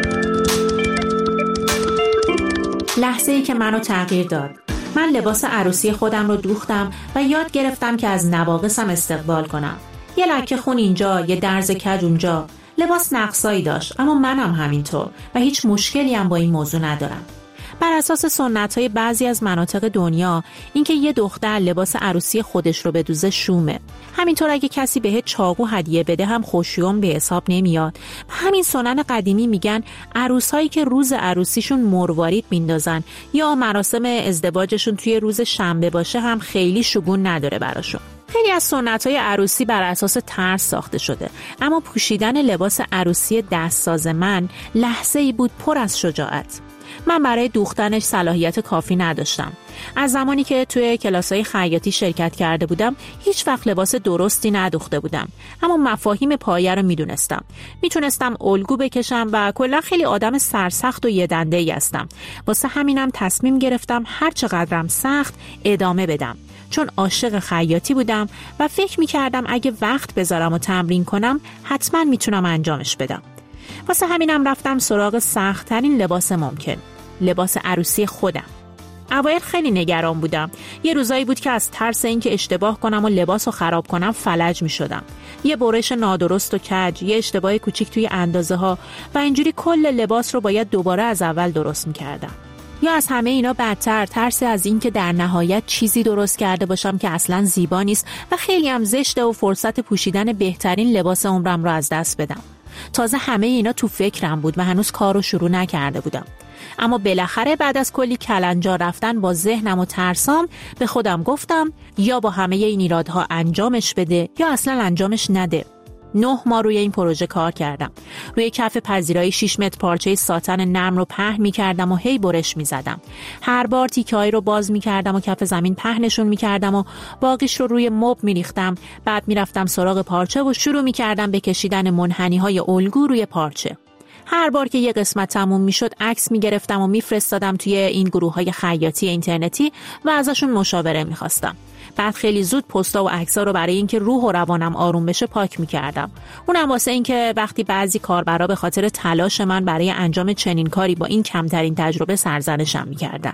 لحظه‌ای که منو تغییر داد. من لباس عروسی خودم رو دوختم و یاد گرفتم که از نواقصم استقبال کنم. یه لکه خون اینجا، یه درز کج اونجا. لباس نقصایی داشت، اما منم همینطور و هیچ مشکلی هم با این موضوع ندارم. بر اساس سنت‌های بعضی از مناطق دنیا، اینکه یه دختر لباس عروسی خودش رو بدوزه شومه. همینطور اگه کسی بهت چاقو هدیه بده هم خوشیوم به حساب نمیاد. همین سنن قدیمی میگن عروسایی که روز عروسیشون مروارید میندازن یا مراسم ازدواجشون توی روز شنبه باشه هم خیلی شگون نداره براشون. خیلی از سنت‌های عروسی بر اساس ترس ساخته شده، اما پوشیدن لباس عروسی دستساز من لحظه‌ای بود پر از شجاعت. من برای دوختنش صلاحیت کافی نداشتم. از زمانی که توی کلاس‌های خیاطی شرکت کرده بودم، هیچ وقت لباس درستی ندوخته بودم، اما مفاهیم پایه رو میدونستم. میتونستم الگو بکشم و کلا خیلی آدم سرسخت و یه دنده‌ای هستم. واسه همینم تصمیم گرفتم هر چقدرم سخت ادامه بدم. چون عاشق خیاطی بودم و فکر می‌کردم اگه وقت بذارم و تمرین کنم، حتما میتونم انجامش بدم. واسه همینم رفتم سراغ سخت‌ترین لباس ممکن، لباس عروسی خودم. اوایل خیلی نگران بودم. یه روزایی بود که از ترس اینکه اشتباه کنم و لباسو خراب کنم فلج می‌شدم. یه برش نادرست و کج، یه اشتباه کوچیک توی اندازه‌ها و اینجوری کل لباس رو باید دوباره از اول درست می‌کردم. یا از همه اینا بدتر، ترس از این که در نهایت چیزی درست کرده باشم که اصلاً زیبا نیست و خیلی هم زشته و فرصت پوشیدن بهترین لباس عمرم رو از دست بدم. تازه همه اینا تو فکرم بود و هنوز کارو شروع نکرده بودم. اما بالاخره بعد از کلی کلنجار رفتن با ذهنم و ترسام به خودم گفتم یا با همه این ایرادها انجامش بده یا اصلاً انجامش نده. 9 ماه روی این پروژه کار کردم. روی کف پذیرایی 6 متر پارچه ساتن نرم رو پهن می‌کردم و هی برش می‌زدم. هر بار تیکه‌ای رو باز می‌کردم و کف زمین پهنشون می‌کردم و باقیش رو روی مبل می‌ریختم. بعد می‌رفتم سراغ پارچه و شروع می‌کردم به کشیدن منحنی‌های الگو روی پارچه. هر بار که یه قسمت تموم میشد عکس میگرفتم و میفرستادم توی این گروه‌های خیاطی اینترنتی و ازشون مشاوره می‌خواستم. بعد خیلی زود پستا و عکس‌ها رو برای اینکه روح و روانم آروم بشه پاک می‌کردم. اونم واسه اینکه وقتی بعضی کاربرا به خاطر تلاش من برای انجام چنین کاری با این کمترین تجربه سرزنشم می‌کردن.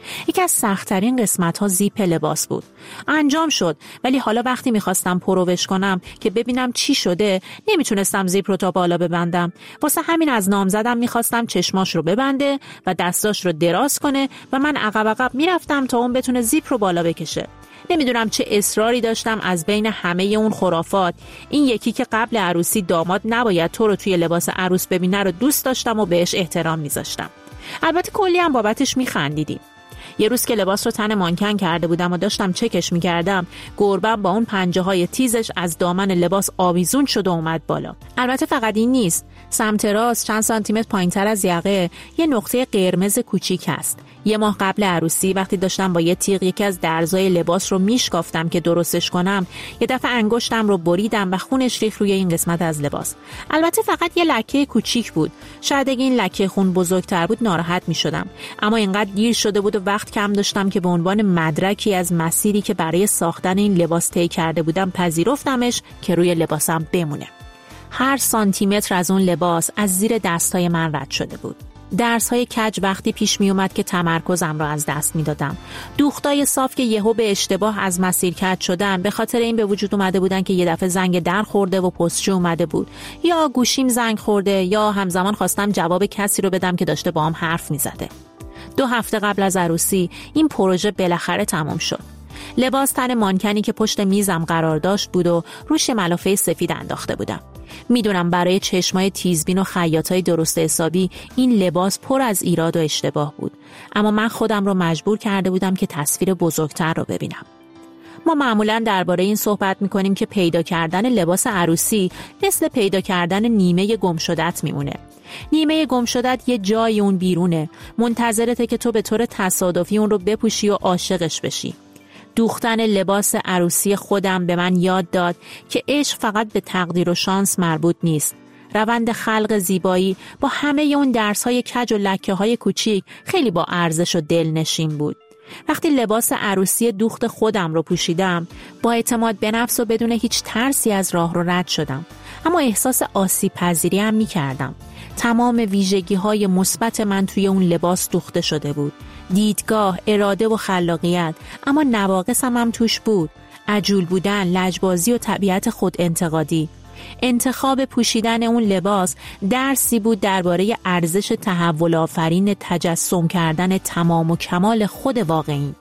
یکی از سخت‌ترین قسمت‌ها زیپ لباس بود. انجام شد، ولی حالا وقتی می‌خواستم پروش کنم که ببینم چی شده، نمیتونستم زیپ رو تا بالا ببندم. واسه همین از نامزدم می‌خواستم چشماش رو ببنده و دستاش رو دراز کنه و من عقب میرفتم تا اون بتونه زیپ رو بالا بکشه. نمیدونم چه اصراری داشتم از بین همه اون خرافات این یکی که قبل عروسی داماد نباید تو رو توی لباس عروس ببینه رو دوست داشتم و بهش احترام میذاشتم. البته کلی هم بابتش میخندیدیم. یه روز که لباس رو تن مانکن کرده بودم و داشتم چکش میکردم، گربم با اون پنجه های تیزش از دامن لباس آویزون شد و اومد بالا. البته فقط این نیست، سمت راست چند سانتیمتر پایینتر از یقه یه نقطه قرمز کوچیک هست. یه ماه قبل عروسی وقتی داشتم با یه تیغ یکی از درزای لباس رو میشکافتم که درستش کنم، یه دفعه انگشتم رو بریدم و خونش ریخت روی این قسمت از لباس. البته فقط یه لکه کوچیک بود. شاید اگه این لکه خون بزرگتر بود ناراحت میشدم، اما اینقدر دیر شده بود و وقت کم داشتم که به عنوان مدرکی از مسیری که برای ساختن این لباس طی کرده بودم پذیرفتمش که روی لباسم بمونه. هر سانتیمتر از اون لباس از زیر دستای من رد شده بود. درس‌های کج وقتی پیش می اومد که تمرکزم را از دست میدادم. دوختای صاف که یهو به اشتباه از مسیر کج شدن به خاطر این به وجود اومده بودن که یه دفعه زنگ در خورده و پستچی اومده بود، یا گوشیم زنگ خورده، یا همزمان خواستم جواب کسی رو بدم که داشته با هم حرف میزده. 2 هفته قبل از عروسی این پروژه بالاخره تمام شد. لباس تن مانکنی که پشت میزم قرار داشت بود و روش ملافه سفید انداخته بودم. میدونم برای چشمای تیزبین و خیاطای درست حسابی این لباس پر از ایراد و اشتباه بود، اما من خودم رو مجبور کرده بودم که تصویر بزرگتر رو ببینم. ما معمولاً درباره این صحبت میکنیم که پیدا کردن لباس عروسی مثل پیدا کردن نیمه گم شدت میمونه. نیمه گم شدت یه جای اون بیرونه، منتظرته که تو به طور تصادفی اون رو بپوشی و عاشقش بشی. دوختن لباس عروسی خودم به من یاد داد که عشق فقط به تقدیر و شانس مربوط نیست. روند خلق زیبایی با همه اون درس‌های کج و لکه‌های کوچیک خیلی با ارزش و دلنشین بود. وقتی لباس عروسی دوخت خودم رو پوشیدم، با اعتماد به نفس و بدون هیچ ترسی از راه رو رد شدم، اما احساس آسیب پذیری هم می کردم. تمام ویژگی‌های مثبت من توی اون لباس دوخته شده بود. دیدگاه، اراده و خلاقیت، اما نواقصم هم توش بود. عجول بودن، لجبازی و طبیعت خود انتقادی. انتخاب پوشیدن اون لباس درسی بود درباره ارزش تحول آفرین تجسم کردن تمام و کمال خود واقعی.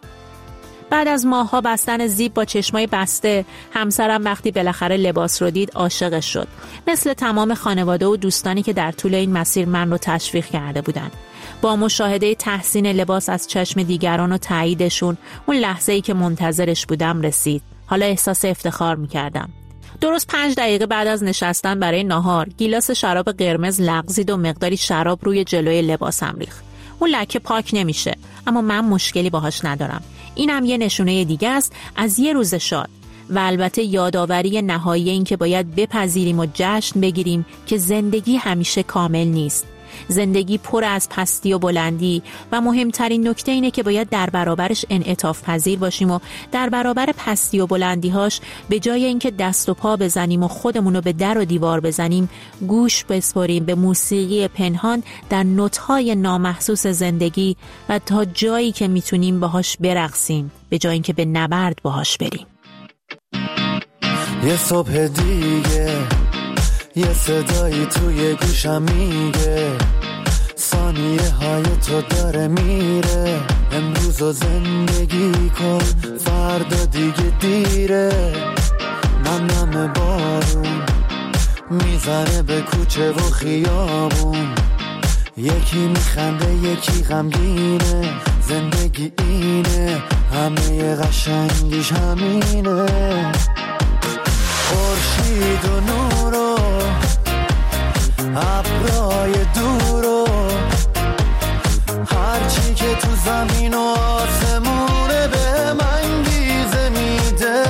بعد از ماه‌ها بستن زیپ با چشمای بسته، همسرم وقتی بالاخره لباس رو دید عاشقش شد، مثل تمام خانواده و دوستانی که در طول این مسیر من رو تشویق کرده بودن. با مشاهده تحسین لباس از چشم دیگران و تاییدشون، اون لحظه‌ای که منتظرش بودم رسید. حالا احساس افتخار می‌کردم. درست 5 دقیقه بعد از نشستن برای ناهار، گیلاس شراب قرمز لغزید و مقداری شراب روی جلوی لباسم ریخت. اون لکه پاک نمیشه، اما من مشکلی باهاش ندارم. اینم یه نشونه دیگه است از یه روز شاد و البته یادآوری نهایی این که باید بپذیریم و جشن بگیریم که زندگی همیشه کامل نیست. زندگی پر از پستی و بلندی و مهمترین نکته اینه که باید در برابرش انعطاف پذیر باشیم و در برابر پستی و بلندی‌هاش به جای اینکه دست و پا بزنیم و خودمونو به در و دیوار بزنیم، گوش بسپاریم به موسیقی پنهان در نوت‌های نامحسوس زندگی و تا جایی که میتونیم باهاش برقصیم به جای اینکه به نبرد باهاش بریم. یه صبح دیگه یه صدایی توی گوشم میگه ثانیه های تو داره میره، امروز رو زندگی کن فردا دیگه دیره. نم بارون میزنه به کوچه و خیابون، یکی میخنده یکی غمگینه، زندگی اینه همه قشنگیش همینه. خورشید و نور و ابرای دور و هرچی که تو زمین و آسمونه به من گیزه میده.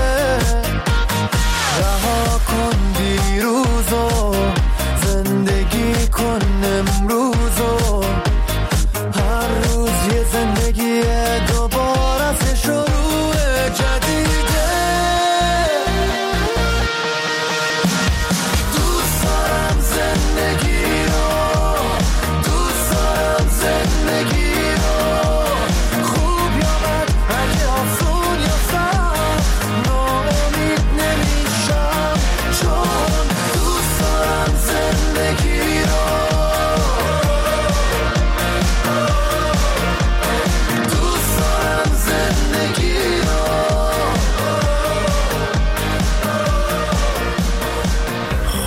رها کن دیروز و زندگی کن امروز و هر روز یه زندگی دوباره از شروع جدیده.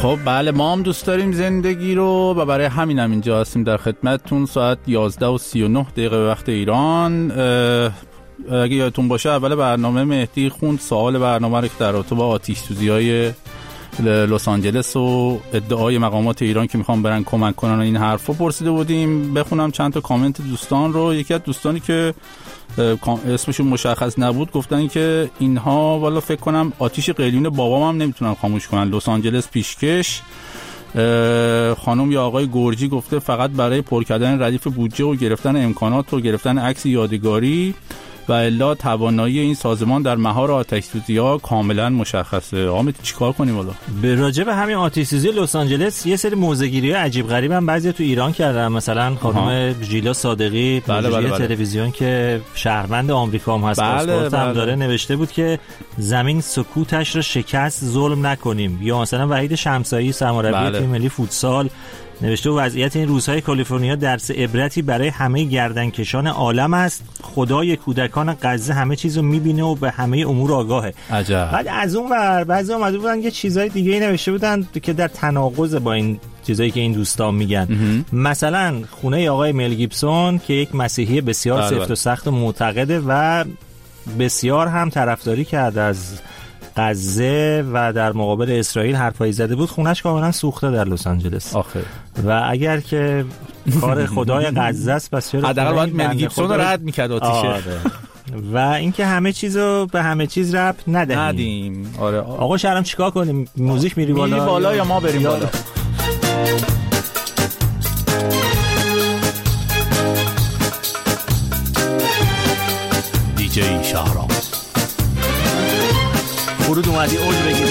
خب بله، ما هم دوست داریم زندگی رو و برای همین هم اینجا هستیم در خدمتتون. ساعت 11:39 وقت ایران. اگه یادتون باشه اول برنامه مهدی خوند سوال برنامه رو که در رابطه با آتش سوزی‌های لس آنجلس و ادعای مقامات ایران که میخوام برن کمک کنن این حرفو پرسیده بودیم. بخونم چند تا کامنت دوستان رو. یکی از دوستانی که اسمشون مشخص نبود گفتن که اینها والا فکر کنم آتش قلیون بابام هم نمیتونن خاموش کنن. لس آنجلس پیشکش. خانم یا آقای گرجی گفته فقط برای پر کردن ردیف بودجه و گرفتن امکانات و گرفتن عکس یادگاری و الا توانایی این سازمان در مهار آتش‌سوزی‌ها کاملا مشخصه. حامد چیکار کنیم والا؟ به راجع به همین آتش‌سوزی لس آنجلس یه سری موزه‌گیری‌های عجیب غریب هم بعضی تو ایران کردن. مثلا خانم ژیلا صادقی بله. تلویزیون که شهروند آمریکا هم هست پاسپورت هم داره نوشته بود که زمین سکوتش رو شکست ظلم نکنیم. یا مثلا وحید شمسایی سرمربی تیم ملی فوتسال نوشته وضعیت این روزهای کالیفرنیا درس عبرتی برای همه گردنکشان عالم است. خدای کودکان غزه همه چیزو میبینه و به همه امور آگاهه. عجب. بعد از اون ور بعضی اومده بودن یه چیزای دیگه نوشته بودن که در تناقض با این چیزایی که این دوستان میگن. مثلا خونه آقای مل گیبسون که یک مسیحی بسیار سفت و سخت و معتقده و بسیار هم طرفداری کرده از غزه و در مقابل اسرائیل حرفایی زده بود، خونش کاملا سوخته در لس آنجلس. آخه و اگر که کار خدای غزه است پس چرا حداقل باید مل گیبسون رد میکرد آتیشه. و اینکه همه چیزو به همه چیز ربط ندیم. آره آقا شرم چیکار کنیم؟ موزیک میری بالا یا ما بریم بالا؟ دیجی شهرام فرود اومدی اوج بگیر.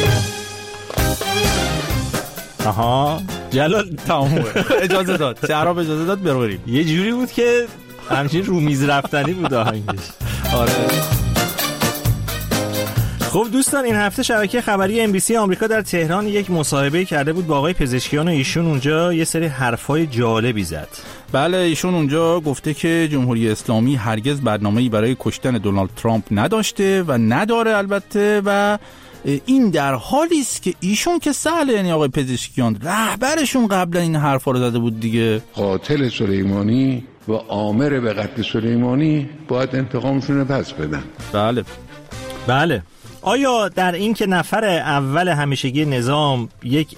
آها جلال تمامه. اجازه داد شهرام اجازه داد بریم. یه جوری بود که همچین رو میز رفتنی بود آهنگش. آره. خب دوستان این هفته شبکه خبری MBC آمریکا در تهران یک مصاحبه کرده بود با آقای پزشکیان و ایشون اونجا یه سری حرفای جالبی زد. بله ایشون اونجا گفته که جمهوری اسلامی هرگز برنامه‌ای برای کشتن دونالد ترامپ نداشته و نداره البته، و این در حالی است که ایشون که سهله، یعنی آقای پزشکیان رهبرشون قبلا این حرفا رو زده بود دیگه. قاتل سلیمانی و آمر به قتل سلیمانی باید انتقامشون رو پس بدن. بله. آیا در این که نفر اول همیشگی نظام یک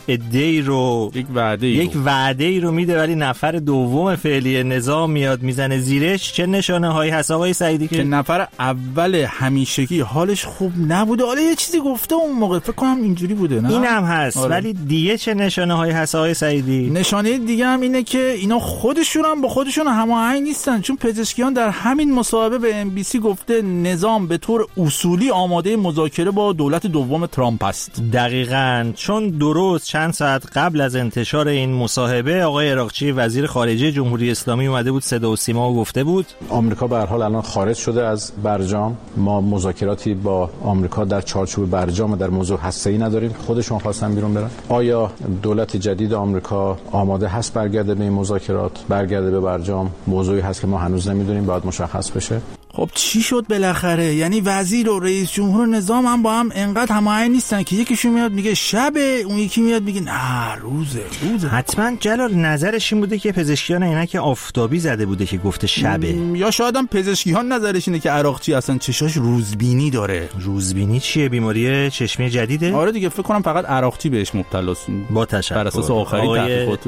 وعده‌ای رو میده ولی نفر دوم فعلی نظام میاد میزنه زیرش، چه نشانه هایی هست آقای سعیدی که نفر اول همیشگی حالش خوب نبوده؟ حالا یه چیزی گفته اون موقع فکر کنم اینجوری بوده، نه؟ این هم هست. ولی دیگه چه نشانه هایی هست آقای سعیدی؟ نشانه دیگه هم اینه که اینا خودشون هم با خودشون هماهنگ نیستن، چون پزشکیان در همین مصاحبه به MBC گفته نظام به طور اصولی آماده مذاکره با دولت دوم ترامپ است. دقیقاً، چون درست چند ساعت قبل از انتشار این مصاحبه آقای عراقچی وزیر خارجه جمهوری اسلامی اومده بود صدا و سیما و گفته بود آمریکا به هر حال الان خارج شده از برجام، ما مذاکراتی با آمریکا در چارچوب برجام در موضوع هسته‌ای نداریم، خودشون خواستن بیرون برن. آیا دولت جدید آمریکا آماده هست برگرده به این مذاکرات، برگرده به برجام؟ موضوعی هست که ما هنوز نمیدونیم، باید مشخص بشه. خب چی شد بالاخره؟ یعنی وزیر و رئیس جمهور نظام هم با هم انقدر هماهنگ نیستن که یکیشون میاد میگه شبه، اون یکی میاد میگه نه روزه. حتما جلال نظرش این بوده که پزشکیان اینا که آفتابی زده بوده که گفته شبه، یا شاید هم پزشکیان نظرش اینه که عراقچی اصلا چشاش روزبینی داره. روزبینی چیه؟ بیماری چشمی جدیده؟ آره دیگه، فکر کنم فقط عراقچی بهش مبتلاست. با تشکر. بر اساس آخرین تحقیقات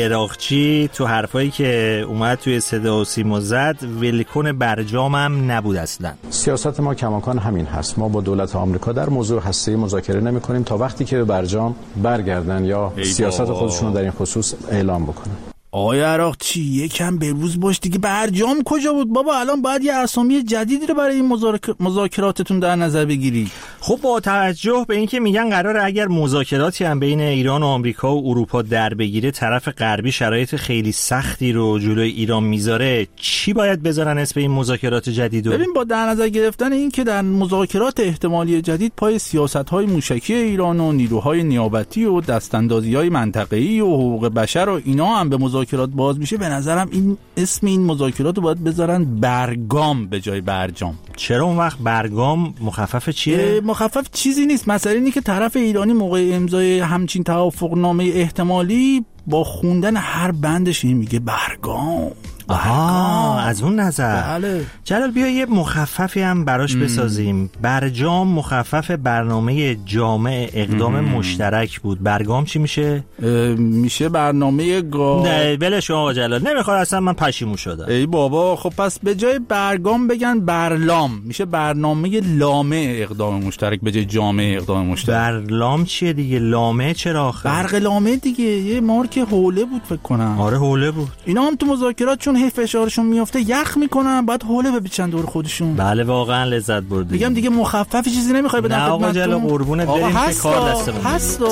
عراقچی تو حرفایی که اومد توی صدا و سیما زد ولکن برجامم نبود اصلا. سیاست ما کماکان همین هست، ما با دولت آمریکا در موضوع هسته‌ای مذاکره نمی‌کنیم تا وقتی که به برجام برگردن یا سیاست خودشون رو در این خصوص اعلام بکنن. آقای عراقچی یکم به روز باش دیگه، برجام کجا بود بابا؟ الان باید یه اسامی جدیدی رو برای این مذاکراتتون در نظر بگیری. خب با توجه به اینکه میگن قراره اگر مذاکراتی هم بین ایران و آمریکا و اروپا در بگیره، طرف غربی شرایط خیلی سختی رو جلوی ایران میذاره، چی باید بذارن اسم این مذاکرات جدیدو؟ ببین با در نظر گرفتن این که در مذاکرات احتمالی جدید پای سیاست‌های موشکی ایران و نیروهای نیابتی و دستاندازی‌های منطقه‌ای و حقوق بشر و اینا هم به مذاکرات باز میشه، به نظرم این اسم این مذاکرات رو باید بذارن برگام به جای برجام. چرا اون وقت برگام مخفف چیه؟ مخفف چیزی نیست. مسئله اینه که طرف ایرانی موقع امضای همچین توافقنامه احتمالی با خوندن هر بندش میگه برگام. از اون نظر. بله. جلال بیا یه مخففی هم براش بسازیم. برجام مخفف برنامه جامع اقدام مشترک بود. برگام چی میشه؟ میشه برنامه نه بلش آقا جلال، نمیخواد اصلا، من پشیمون شدم. ای بابا خب پس به جای برگام بگن برلام، میشه برنامه لامه اقدام مشترک به جای جامع اقدام مشترک. برلام چیه دیگه؟ لامه چرا آخه؟ برق لامه دیگه، یه مارک حوله بود فکر کنم. آره حوله بود. اینا هم تو مذاکرات چون هی فشارشون میافته یخ میکنن، بعد حوله بپیچن دور خودشون. بله واقعا لذت بردیم. میگم دیگه مخفف چیزی نمیخوای بدن خدمتتون. نه آقا جلال قربونت بریم که کار دستمون هست.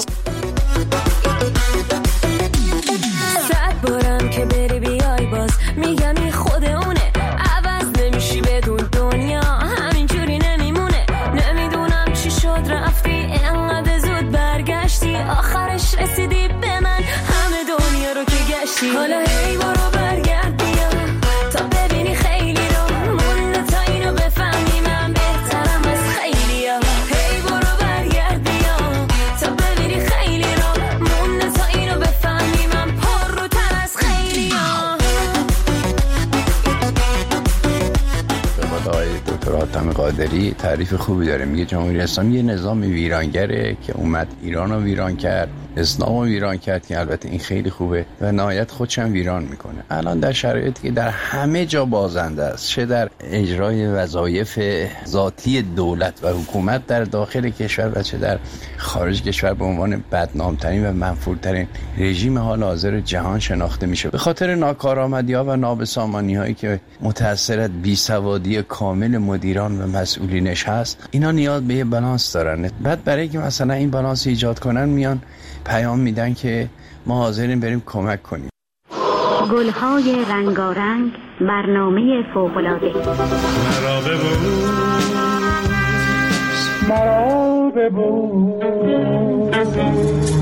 صد بارم که بری بیای باز میگم این خود اونه، عوض نمیشی بدون دنیا همینجوری نمیمونه. نمیدونم چی شد رفتی انقدر زود برگشتی، آخرش رسیدی به من همه دنیا رو که گشتی. حالا هی برو برگرد بیا تا ببینی خیلی رو مونده تا اینو بفهمی من بهترم از خیلی ها. هی برو برگرد بیا تا ببینی خیلی رو مونده تا اینو بفهمی من پر رو تر از خیلی ها. به قول دکتر حاتم قادری تعریف خوبی داره، میگه جمهوری اسلامی یه نظام ویرانگره که اومد ایران رو ویران کرد، اسلام رو ویران کرد که البته این خیلی خوبه و نهایت خودشم ویران میکنه. الان در شرایطی که در همه جا بازنده است، چه در اجرای وظایف ذاتی دولت و حکومت در داخل کشور و چه در خارج کشور، به عنوان بدنامترین و منفورترین رژیم حال حاضر جهان شناخته میشه به خاطر ناکارآمدی‌ها و نابسامانی‌هایی که متأثر از بیسوادی کامل مدیران و مسئولینش هست. اینا نیاز به یه بالانس دارن. بعد برای که مثلا این بالانس ایجاد کنن میان پیام میدن که ما حاضرین بریم کمک کنیم. گلهای رنگارنگ، برنامه فوق‌العاده. مرا ببوس.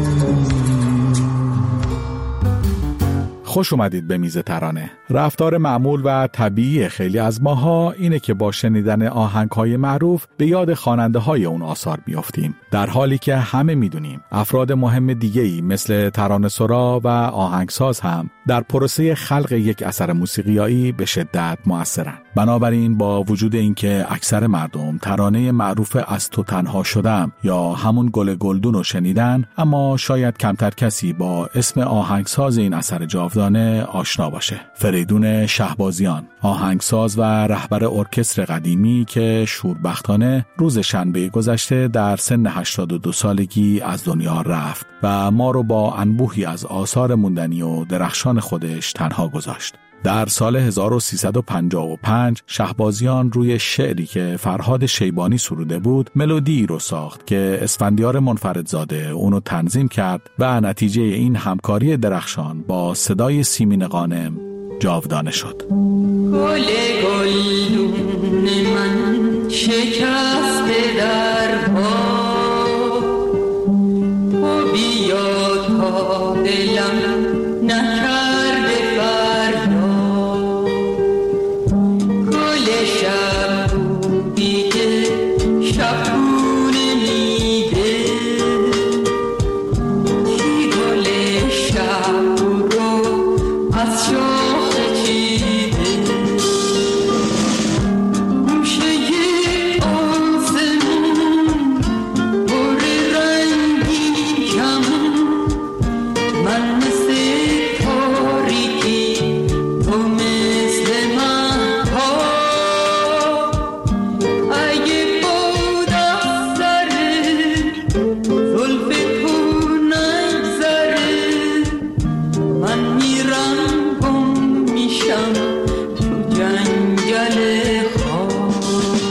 خوش اومدید به میز ترانه. رفتار معمول و طبیعی خیلی از ماها اینه که با شنیدن آهنگ‌های معروف به یاد خواننده‌های اون آثار بیافتیم، در حالی که همه میدونیم افراد مهم دیگه‌ای مثل ترانه‌سرا و آهنگساز هم در پروسه خلق یک اثر موسیقیایی به شدت مؤثرن. بنابراین با وجود اینکه اکثر مردم ترانه معروف از تو تنها شدم یا همون گل گلدون رو شنیدن، اما شاید کمتر کسی با اسم آهنگساز این اثر جاودانه آشنا باشه. فریدون شهبازیان، آهنگساز و رهبر ارکستر قدیمی که شوربختانه روز شنبه گذشته در سن 82 سالگی از دنیا رفت و ما رو با انبوهی از آثار موندنی و درخشان خودش تنها گذاشت. در سال 1355 شهبازیان روی شعری که فرهاد شیبانی سروده بود ملودی رو ساخت که اسفندیار منفردزاده اونو تنظیم کرد و نتیجه این همکاری درخشان با صدای سیمین غانم جاودانه شد. گل گلدون من شکسته در پا، تو بیا تا دلم نکرده فردا. گل شب بودی که شبونه میده، کی گل شب رو از شاخ چیده. گوشه آسمون پر رنگی کمون، من مثل تاریکی تو مثل مه‌ها. اگه بود از سر زلف تو نگذره، من میرم گم میشم تو جنگل خواب.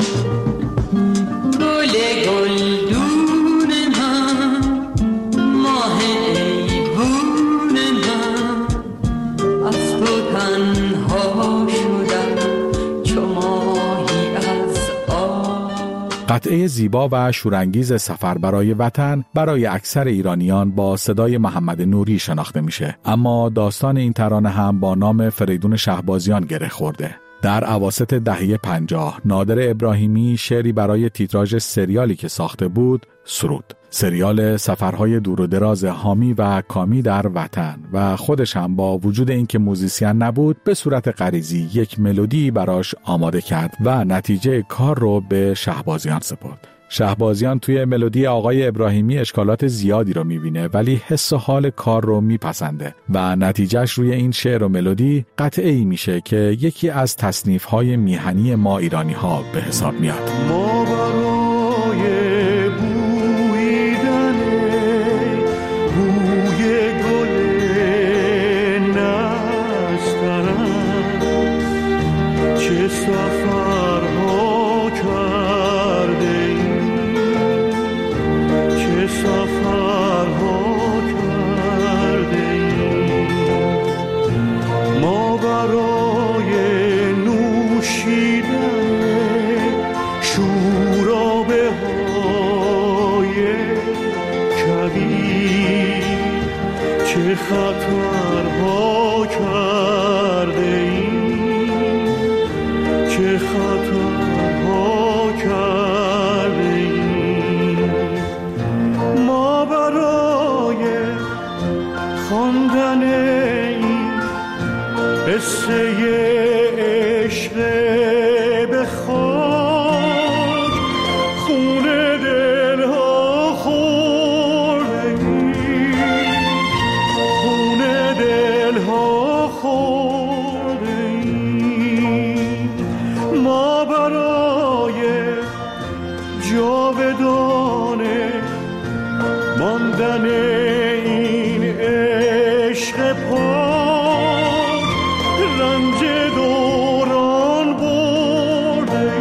گل گلدون من، ماه ایوون من، از تو تنها شدم چو ماهی از آب. قطعه زیبا و شورانگیز سفر برای وطن برای اکثر ایرانیان با صدای محمد نوری شناخته میشه، اما داستان این ترانه هم با نام فریدون شهبازیان گره خورده. در اواسط دهه 50 نادر ابراهیمی شعری برای تیتراژ سریالی که ساخته بود سرود. سریال سفرهای دور و دراز حامی و کامی در وطن و خودش هم با وجود اینکه موزیسین نبود به صورت غریزی یک ملودی براش آماده کرد و نتیجه کار رو به شهبازیان سپرد. شهبازیان توی ملودی آقای ابراهیمی اشکالات زیادی رو میبینه ولی حس و حال کار رو میپسنده و نتیجهش روی این شعر و ملودی قطعه‌ای میشه که یکی از تصنیف‌های میهنی ما ایرانی ها به حساب میاد. ما برای بویدن بوی گل نسترن چه سفرها کرده سفرها کرده ما برای نوشیدن شورابه های کبیر چه خطرها کرده چه خطرها کرده ما برای خواندن این قصه عشق به خاک خون دلها خورده خون دلها خورده ما برای جاودانه ماندن این عشق پاک رنج دوران برده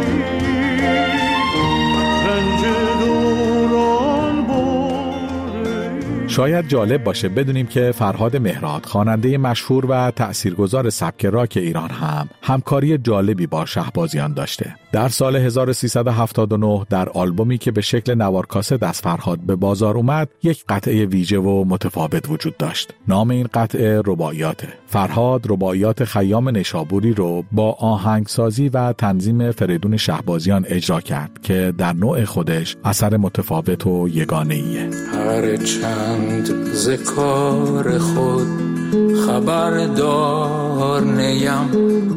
رنج دوران برده. شاید جالب باشه بدونیم که فرهاد مهراد خواننده مشهور و تأثیرگذار سبک راک ایران هم همکاری جالبی با شهبازیان داشته. در سال 1379 در آلبومی که به شکل نوار کاست از فرهاد به بازار اومد یک قطعه ویژه و متفاوت وجود داشت. نام این قطعه رباعیاته. فرهاد رباعیات خیام نیشابوری رو با آهنگسازی و تنظیم فریدون شهبازیان اجرا کرد که در نوع خودش اثر متفاوت و یگانه‌ایه. هر چند ز کار خود خبردار نیم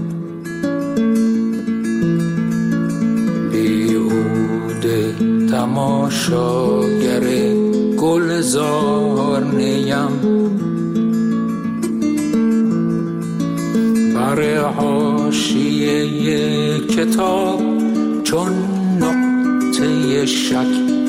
بیهوده تماشاگر گلزار نیم بر حاشیه کتاب چون نقطه شک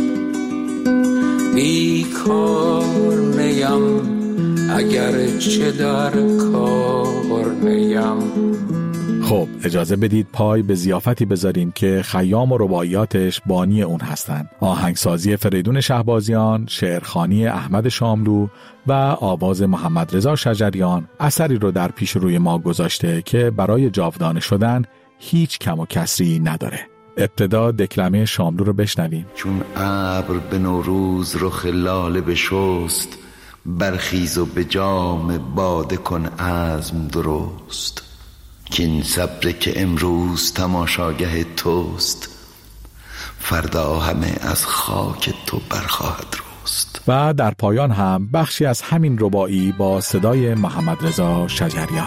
بیکار نیم اگر چه در کار نیم. خب اجازه بدید پای به ضیافتی بذاریم که خیام و رباعیاتش بانی اون هستن. آهنگسازی فریدون شهبازیان، شعرخوانی احمد شاملو و آواز محمد رضا شجریان اثری رو در پیش روی ما گذاشته که برای جاودانه شدن هیچ کم و کسری نداره. ابتدا دکلمه شاملو رو بشنویم. چون ابر به نوروز رخ لاله بشست برخیز و به جام باده کن عزم درست که این صبر که امروز تماشاگه توست فردا همه از خاک تو برخواهد رست. و در پایان هم بخشی از همین رباعی با صدای محمد رضا شجریان.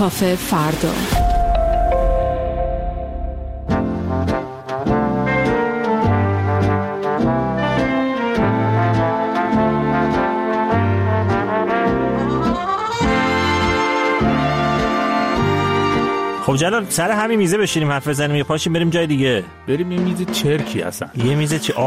کافه فردا. خب جلال سر همین میزه بشینیم حرف بزنیم یا پاشیم بریم جای دیگه؟ بریم یه میز چرکی اصلا. یه میز چی؟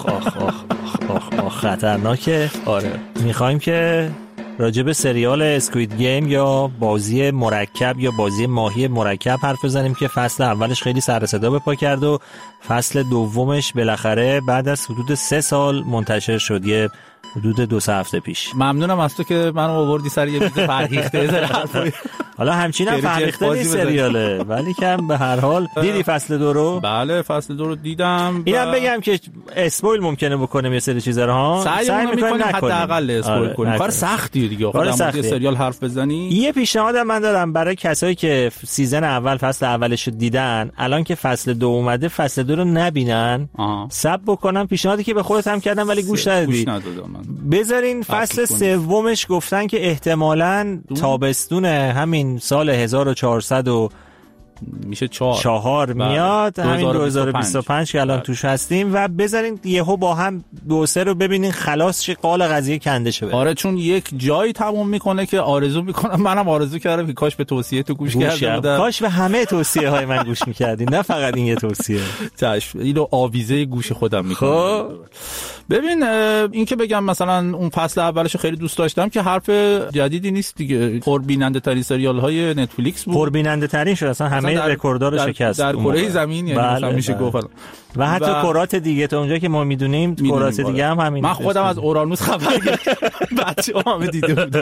آخ خطرناکه. آره میخوایم که راجب سریال اسکوید گیم یا بازی مرکب یا بازی ماهی مرکب حرف بزنیم که فصل اولش خیلی سر صدا به پا کرد و فصل دومش بالاخره بعد از حدود 3 سال منتشر شد، یه حدود 2-3 هفته پیش. ممنونم از تو که منو آوردی سر یه میز فرهیخته. حالا همچین هم فرهیخته نیست سریاله، ولی کم به هر حال. دیدی فصل 2 رو؟ بله فصل 2 رو دیدم. اینم بگم که اسپویل ممکنه بکنیم یه سری چیزا رو ها. سعی می‌کنیم حداقل اسپویل کنیم. کار سختیه دیگه. خودم یه سریال حرف بزنی. یه پیشنهادم من دارم برای کسایی که سیزن اول فصل اولش رو دیدن، الان که فصل 2 اومده فصل 2 رو نبینن، ساب بکنم. پیشنهادی که به خودت هم کردم ولی گوش ندادی. بذارین فصل سومش گفتن که احتمالاً تابستون همین سال 1400 و میشه 4 میاد، همین 2025 که الان توش هستیم، و بذارین یهو با هم 2-3 رو ببینین خلاص چه قال قضیه کنده شه. آره چون یک جایی تموم میکنه که آرزو میکنم، منم آرزو کردم که کاش به توصیه تو گوش کرده بودم، کاش به همه توصیه های من گوش میکردین، نه فقط این یه توصیه. چشم اینو آویزه گوش خودم میکنم. خب ببین این که بگم مثلا اون فصل اولشو خیلی دوست داشتم که حرف جدیدی نیست دیگه، پربیننده ترین سریال های نتفلیکس بود، پربیننده ترین شد اصلا، همه رکوردها رو شکست در کره زمین، یعنی میشه گفت. و حتی کرات دیگه تا اونجا که ما میدونیم کرات دیگه هم همین. من خودم از اورانوس خبر گرفتم، بچه‌ها همه دیده بودن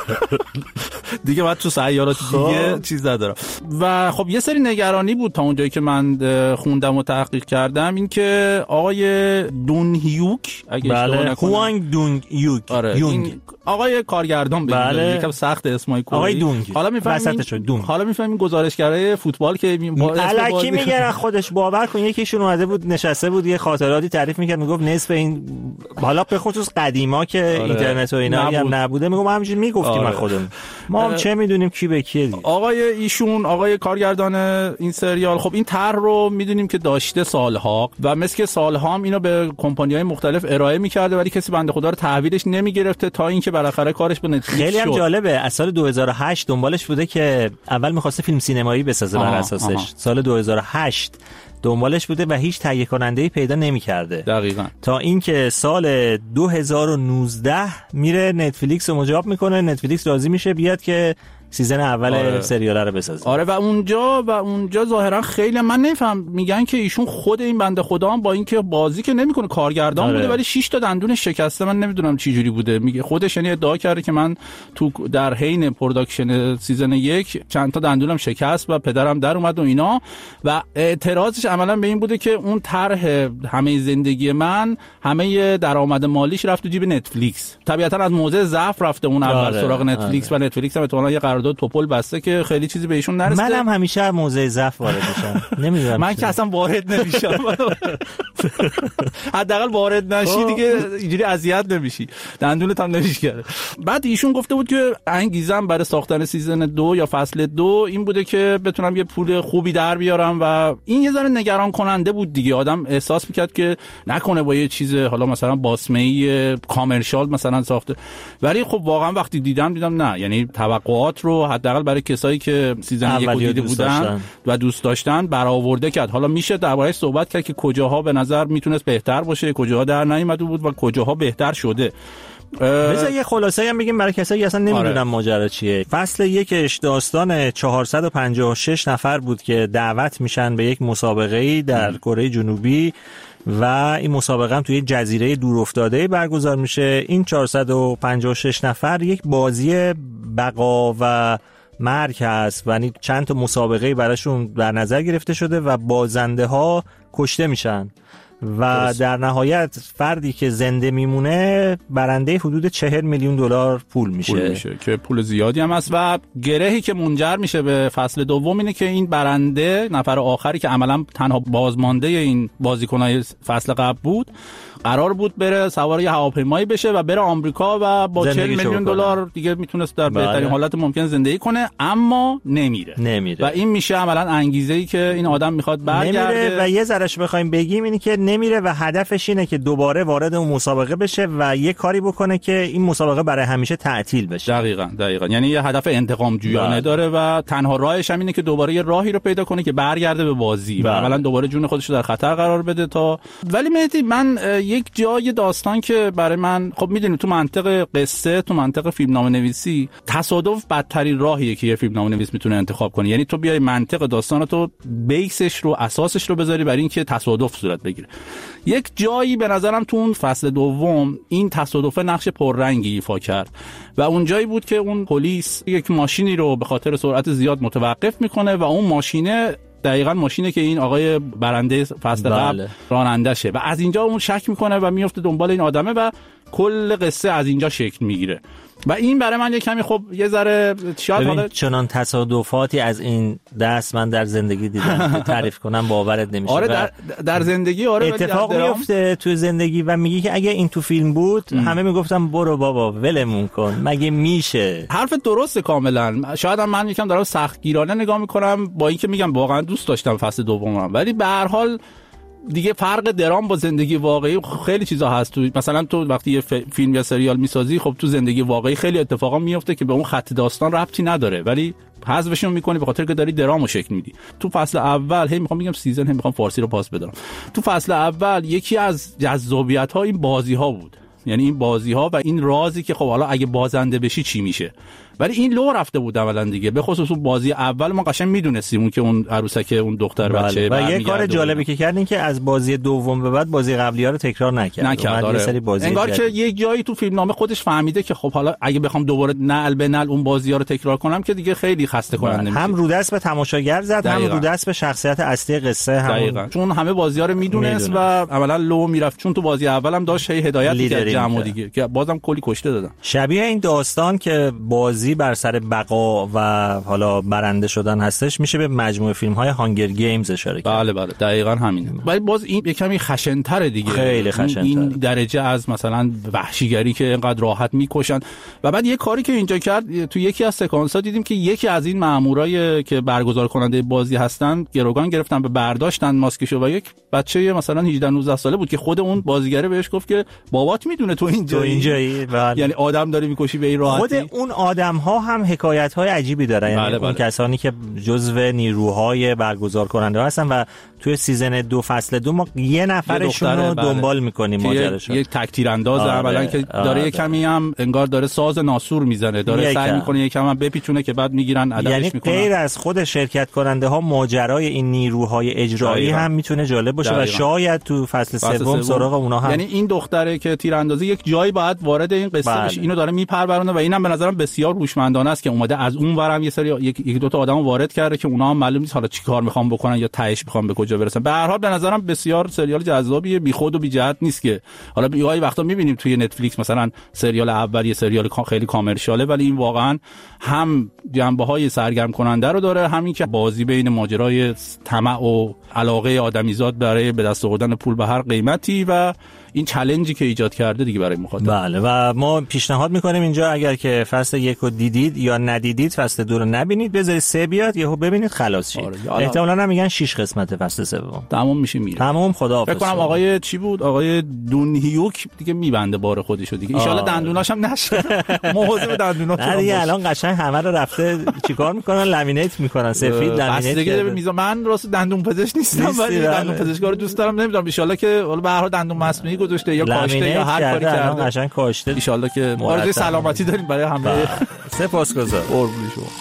دیگه، بعد تو سیارات دیگه چیز ندارم. و خب یه سری نگرانی بود تا اونجایی که من خوندم و تحقیق کردم، این که آقای دون هیوک، اگه اشتباه نکنم، هوانگ دون هیوک، این آقای کارگردان بگیم، یکم سخت اسمای کلی، آقای دونگ. حالا میفهمین گزارشگرای فوتبال که الکی میگن خودش باور کن. یکیشون اومده بود نشسته بود یه خاطراتی تعریف میکرد، میگفت نصف این، حالا به خصوص قدیما که اینترنت و اینا هم نبوده، میگم همینجوری میگفتیم من خودم، ما هم چه میدونیم کی به کیه دیگه. آقای ایشون، آقای کارگردان این سریال، خب این طرح رو میدونیم که داشته سالها و مثل که سالها هم اینو به کمپانی‌های مختلف ارائه میکرده، ولی کسی بنده خدا رو تحویلش نمیگرفته تا اینکه بالاخره کارش به نتفلیکس شد. خیلی هم جالبه، از سال 2008 دنبالش بوده که اول می‌خواسته فیلم سینمایی بسازه بر اساسش. سال 2008 دنبالش بوده و هیچ تهیه کننده‌ای پیدا نمی‌کرده. دقیقاً. تا اینکه سال 2019 میره نتفلیکس رو مجاب میکنه، نتفلیکس راضی میشه بیاد که سیزن اول سریال رو بسازه. آره و اونجا ظاهرا خیلی من نمیفهم، میگن که ایشون خود این بنده خدا هم با اینکه بازی که نمیکنه کارگردان بوده، ولی 6 تا دندونش شکسته. من نمیدونم چه جوری بوده، میگه خودش یعنی ادعا کرده که من تو در حین پروداکشن سیزن 1 چند تا دندونم شکست و پدرم در اومد و اینا، و اعتراضش عملا به این بوده که اون طرح همه زندگی من، همه درآمد مالیش رفت تو جیب نتفلیکس. طبیعتا از موضع ضعف رفته اون اول سراغ نتفلیکس و نتفلیکس هم احتمالاً یه قرارداد توپل بسته که خیلی چیزی به ایشون نرسیده. منم همیشه موضع ضعف وارد میشم. نمیدونم من که اصلا وارد نمیشم. حداقل وارد نشی دیگه اینجوری اذیت نمیشی، دندونت هم نمیشکنه. بعد ایشون گفته بود که انگیزم برای ساختن سیزن 2 یا فصل 2 این بوده که بتونم یه پول خوبی در بیارم، و این یه ذره نگران کننده بود دیگه. آدم احساس میکرد که نکنه با یه چیز حالا مثلا باسمه‌ای کامرشال مثلا ساخته، ولی خب واقعا وقتی دیدم نه، یعنی توقعات رو حداقل برای کسایی که سیزن 1 دیده بودن و دوست داشتن برآورده کرد. حالا میشه درباره‌اش صحبت کرد که کجاها به نظر میتونست بهتر باشه، کجاها در نیامده بود و کجاها بهتر شده. بذار یه خلاصه‌ای هم بگیم برای کسایی که اصلا نمیدونن ماجرا چیه. فصل 1 داستان 456 نفر بود که دعوت میشن به یک مسابقه‌ای در کره جنوبی و این مسابقه هم توی جزیره دورافتاده برگزار میشه. این 456 نفر یک بازی بقا و مرگ هست و چند تا مسابقه براشون در نظر گرفته شده و بازنده ها کشته میشن و در نهایت فردی که زنده میمونه برنده حدود 40 میلیون دلار پول میشه که پول زیادی هم هست. و گرهی که منجر میشه به فصل دوم اینه که این برنده، نفر آخری که عملا تنها بازمانده این بازیکنای فصل قبل بود، قرار بود بره سوار یه هواپیمایی بشه و بره آمریکا و با 40 میلیون دلار دیگه میتونست در بهترین حالت ممکن زندگی کنه، اما نمیره و این میشه عملا انگیزه‌ای که این آدم میخواد برگرده. نمیره و یه ذرهش بخوایم بگیم اینه که نمیره و هدفش اینه که دوباره وارد اون مسابقه بشه و یه کاری بکنه که این مسابقه برای همیشه تعطیل بشه. دقیقاً یعنی یه هدف انتقام جویانه داره و تنها راهش هم اینه که دوباره یه راهی رو پیدا کنه که برگرده به بازی و عملا دوباره جون خودش رو در خطر قرار بده. تا ولی مهدی، من یک جای داستان که برای من، خب میدونی تو منطق قصه، تو منطق فیلمنامه نویسی، تصادف بدترین راهیه که یه فیلمنامه نویس میتونه انتخاب کنه. یعنی تو بیای منطق داستان تو بیسش رو، اساسش رو بذاری برای اینکه تصادف صورت بگیره. یک جایی به نظرم تو اون فصل دوم این تصادف نقش پررنگی ایفا کرد و اون جایی بود که اون پلیس یک ماشینی رو به خاطر سرعت زیاد متوقف میکنه و اون ماشینه دقیقاً ماشینه که این آقای برنده فصل قبل رانندشه و از اینجا اون شک میکنه و میفته دنبال این آدمه و کل قصه از اینجا شکل میگیره. و این برای من یه کمی خب یه ذره شاید حالا چنان تصادفاتی از این دست من در زندگی دیدم تعریف کنم باورت نمیشه. آره در زندگی اتفاق میفته تو زندگی و میگی که اگه این تو فیلم بود همه میگفتم برو بابا ولمون کن، مگه میشه؟ حرف درسته کاملا. شاید هم من یکم دارم سختگیرانه نگاه میکنم با اینکه میگم واقعا دوست داشتم فصل دومم، ولی به هر حال دیگه فرق درام با زندگی واقعی خیلی چیزا هست. تو مثلا تو وقتی یه فیلم یا سریال میسازی، خب تو زندگی واقعی خیلی اتفاقا میفته که به اون خط داستان ربطی نداره ولی حذفشون میکنی به خاطر که داری درامو شکل میدی. تو فصل اول میخوام بگم سیزن، میخوام فارسی رو پاس بدم. تو فصل اول یکی از جذابیت‌ها این بازی‌ها بود، یعنی این بازی‌ها و این رازی که خب حالا اگه بازنده بشی چی میشه. ولی این لو رفته بود اولا دیگه، به خصوص اون بازی اول ما قشنگ میدونستیم اون که اون عروسک اون دختر بچه و یه کار جالبی که کردین که از بازی دوم به بعد بازی قبلی‌ها رو تکرار نکرد. انگار که یک جایی تو فیلمنامه خودش فهمیده که خب حالا اگه بخوام دوباره نعل به نعل اون بازی‌ها رو تکرار کنم که دیگه خیلی خسته کننده میشه. هم رو دست به تماشاگر زد، هم رو دست به شخصیت اصلی قصه هم. چون همه بازی‌ها رو میدونست و عملا لو میرفت، چون تو بازی اولم داشت هدایت می‌کرد جمع دیگه که بازم کلی کشته دادن. شبیه این داستان که بازی بر سر و حالا برنده شدن هستش، میشه به مجموعه فیلم‌های هانگر گیمز اشاره کرد. بله دقیقاً همینه. ولی باز این یه کمی خشن‌تره دیگه، خیلی خشن‌تر، این درجه از مثلا وحشیگری که اینقدر راحت میکشن. و بعد یه کاری که اینجا کرد، تو یکی از سکانس‌ها دیدیم که یکی از این مامورای که برگزار کننده بازی هستن گروگان گرفتن به برداشتن ماسکشو و یک بچه مثلا 18 19 ساله بود که خود اون بازیگره بهش گفت که بابات میدونه تو اینجایی. یعنی آدم داری میکشی به این راحتی. خود اون آدم‌ها هم حکایت‌های عجیبی دارن، یعنی اون کسانی که جزو نیروهای برگزار کننده هستن و توی سیزن 2 فصل 2 ما یه نفرشون رو دنبال می‌کنیم ماجراش. یک تک تیرانداز اولا که داره یه کمی هم انگار داره ساز ناسور میزنه، داره سعی می‌کنه یکم هم بپیچونه که بعد میگیرن عددش می‌کنن. یعنی غیر از خود شرکت کننده ها ماجرای این نیروهای اجرایی هم میتونه جالب باشه و شاید تو فصل سوم سراغ اونا هم. یعنی این دختره که تیراندازی یک جایی باید وارد این قصه بشه، اینو داره میپرورونه و اینم به نظرم بسیار هوشمندانه است که اومده از اون ورم یه سری یک دو تا آدمو وارد کرده که اونا هم معلوم نیست حالا چیکار میخوان بکنن یا تهش میخوان به کجا برسن. به هر حال به نظرم بسیار سریال جذابیه، بیخود و بی جهت نیست که حالا گاهی وقتا میبینیم توی نتفلیکس مثلا سریال اول یه سریال خیلی کامرشیاله، ولی این واقعا هم جنبه‌های سرگرم کننده رو داره، همین که بازی بین ماجرای طمع و علاقه آدمیزاد برای به دست آوردن پول به هر قیمتی و این چالنجی که ایجاد کرده دیگه برای مخاطب. بله و ما پیشنهاد میکنیم اینجا اگر که فصل 1 رو دیدید یا ندیدید فصل 2 رو نبینید، بذارید 3 بیاد یهو ببینید خلاص شید. احتمالاً هم میگن 6 قسمت فصل 3 تمام میشه میره. تمام خداحافظ. فکر کنم آقای چی بود؟ آقای دون هیوک دیگه میبنده بار خودشو دیگه. ان شاءالله دندوناش هم نشه. مواظب دندونات باش. دیگه الان قشنگ همه رو رفته چیکار میکنن؟ لامینیت میکنن، سفید لامینیت دیگه میذارن. من راست دندون پزشک نیستم ولی دندون پزشکا رو دوست دارم. نمیدونم ان شاءالله که حالا به هر حال دندون مصنوعی گذاشته یا کاشته یا هر کاری کرده قشنگ کاشته. ان شاءالله که آرزوی سلامتی داریم برای همه. سپاسگزارم. قربون شما.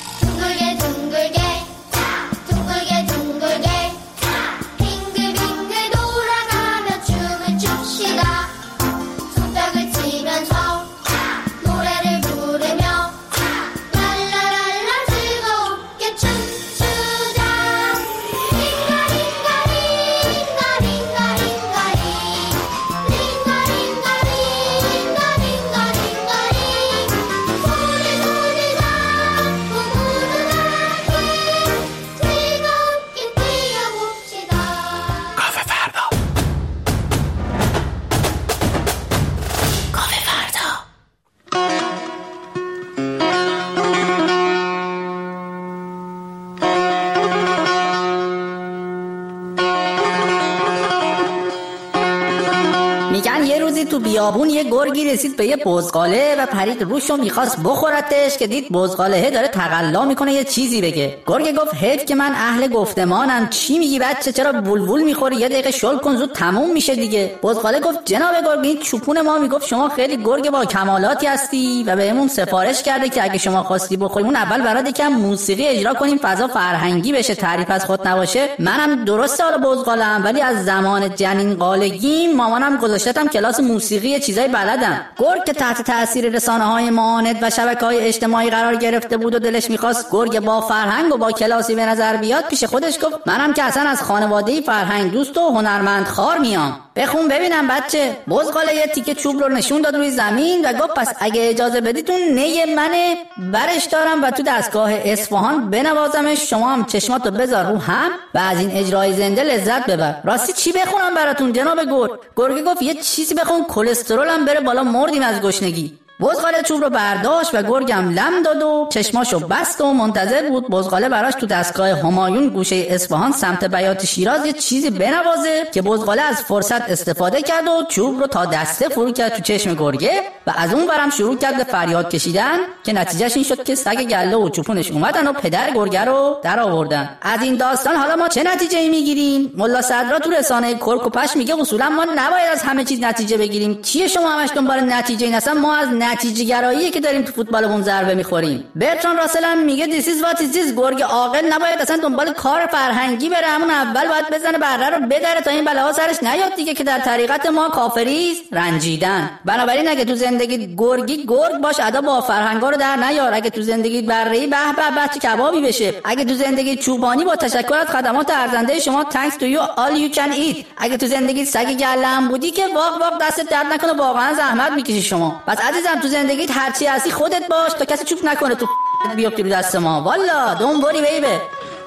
میگن یه روزی تو بیابون یه گرگی رسید به یه بزغاله و پرید روش و میخواست بخورتش که دید بزغاله داره تقلا میکنه یه چیزی بگه. گرگ گفت حیف که من اهل گفتمانم، چی میگی بچه، چرا بولبول میخوری، یه دقیقه شل کن زود تموم میشه دیگه. بزغاله گفت جناب گرگ این چوپون ما میگفت شما خیلی گرگ با کمالاتی هستی و بهمون سفارش کرده که اگه شما خواستی بخوریم اول برات یکم موسیقی اجرا کنیم فضا فرهنگی بشه، تعریف از خود نباشه. منم درسته حالا بزغالم ولی از زمان جنین قالگیم مامانم گذاشتم کلاس موسیقی چیزای بلدم. گرگ که تحت تاثیر رسانه‌های معاند و شبکه‌های اجتماعی قرار گرفته بود و دلش می‌خواست گرگ با فرهنگ و با کلاسی به نظر بیاد، پیش خودش گفت منم که اصلا از خانواده‌ای فرهنگ دوست و هنرمند خوار میام. بخون ببینم بچه. بزغاله یه تیکه چوب رو نشون داد روی زمین و گفت پس اگه اجازه بدیتون نی منه برش دارم و تو دستگاه اصفهان بنوازمش، شما هم چشماتو بذار رو هم و از این اجرای زنده لذت ببر. راستی چی بخونم براتون جناب گرگ؟ گرگ گفت یه چیزی بخون کلسترولم بره بالا، مردیم از گشنگی. بزغاله چوب رو برداشت و گرگم لم داد و چشماشو بست و منتظر بود بزغاله براش تو دستگاه همایون گوشه اصفهان سمت بیات شیراز یه چیزی بنوازه که بزغاله از فرصت استفاده کرد و چوب رو تا دسته فرو کرد تو چشم گرگه و از اون برم شروع کرد به فریاد کشیدن که نتیجهش این شد که سگ گله و چوپونش اومدن و پدر گرگه رو در آوردن. از این داستان حالا ما چه نتیجه‌ای میگیریم؟ ملا صدرا تو رسانه کرک و پش میگه اصولا ما نباید از همه چیز نتیجه بگیریم. چیه شما همش دنبال نتیجه این؟ اصلا ما از نتیجه گراییه که داریم تو فوتبالمون ضربه میخوریم. برتران راسل هم میگه this is what it is. گرگ عاقل نباید اصلا دنبال کار فرهنگی بره، همون اول باید بزنه بره رو بدره تا این بلاها سرش نیاد دیگه که در طریقت ما کافری است رنجیدن. بنابراین اگه تو زندگی گرگی گرگ باش، ادا با فرهنگا رو در نیار. اگه تو زندگی بره‌ای به به چه کبابی بشه. اگه تو زندگی چوبانی با تشکر از خدمات ارزنده شما thanks to you all you can eat. اگه تو زندگی سگ گله هم بودی که واق دست درد نکنه، واقعا زحمت میکشی شما. پس عزیزم تو زندگی هرچی هستی خودت باش تا کسی چوب نکنه تو بیفتی رو دست ما. والا دون بوری بیبه.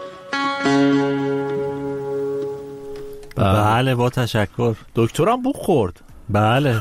بله با تشکر. دکترم بو خورد. بله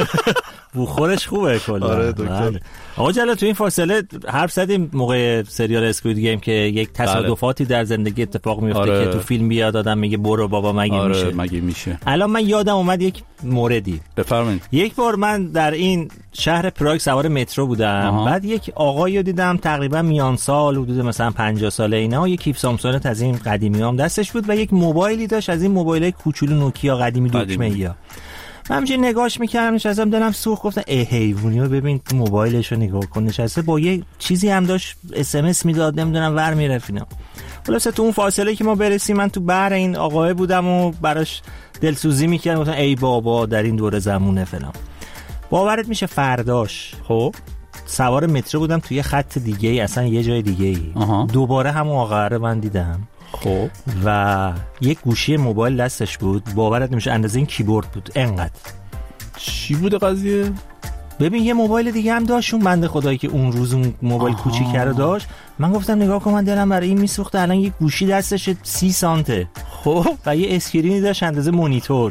بخورش خوبه کلا. آره دکتر. آقا جلال تو این فاصله حرف زدیم موقع سریال اسکوید گیم که یک تصادفاتی در زندگی اتفاق میفته. آره. که تو فیلم بیاد آدم میگه برو بابا مگه میشه. الان من یادم اومد یک موردی. بفرمایید. یک بار من در این شهر پراگ سوار مترو بودم. بعد یک آقایی رو دیدم تقریبا میان سال، حدود مثلا 50 ساله اینا، یک کیف سامسونگ از این قدیمیام دستش بود و یک موبایلی داشت از این موبایلای کوچولو نوکیا قدیمی دکمه‌ای. من همینجوری نگاهش میکردم، نشستم دلم سوخت، گفتم ای حیوونیو ببین تو موبایلشو نگاه کن، نشسته با یه چیزی هم داشت SMS میداد، نمیدونم ور میرفت اینا. خلاصه تو اون فاصله که ما برسیم من تو بر این آقای بودم و براش دلسوزی میکردم، گفتم ای بابا در این دوره زمونه فلان. باورت میشه فرداش خب سوار مترو بودم توی خط دیگه ای، اصلا یه جای دیگه ای، دوباره همون آقا رو من دیدم. خب و یک گوشی موبایل دستش بود، باورت نمیشه اندازه این کیبورد بود. انقدر چی بوده قضیه؟ ببین یه موبایل دیگه هم داشت اون بنده خدایی که اون روز اون موبایل کوچیک رو داشت. من گفتم نگاه کن، من دلم برای این میسوخته، الان یک گوشی دستش 30 سانته خب و یه اسکرینی داشت اندازه مونیتور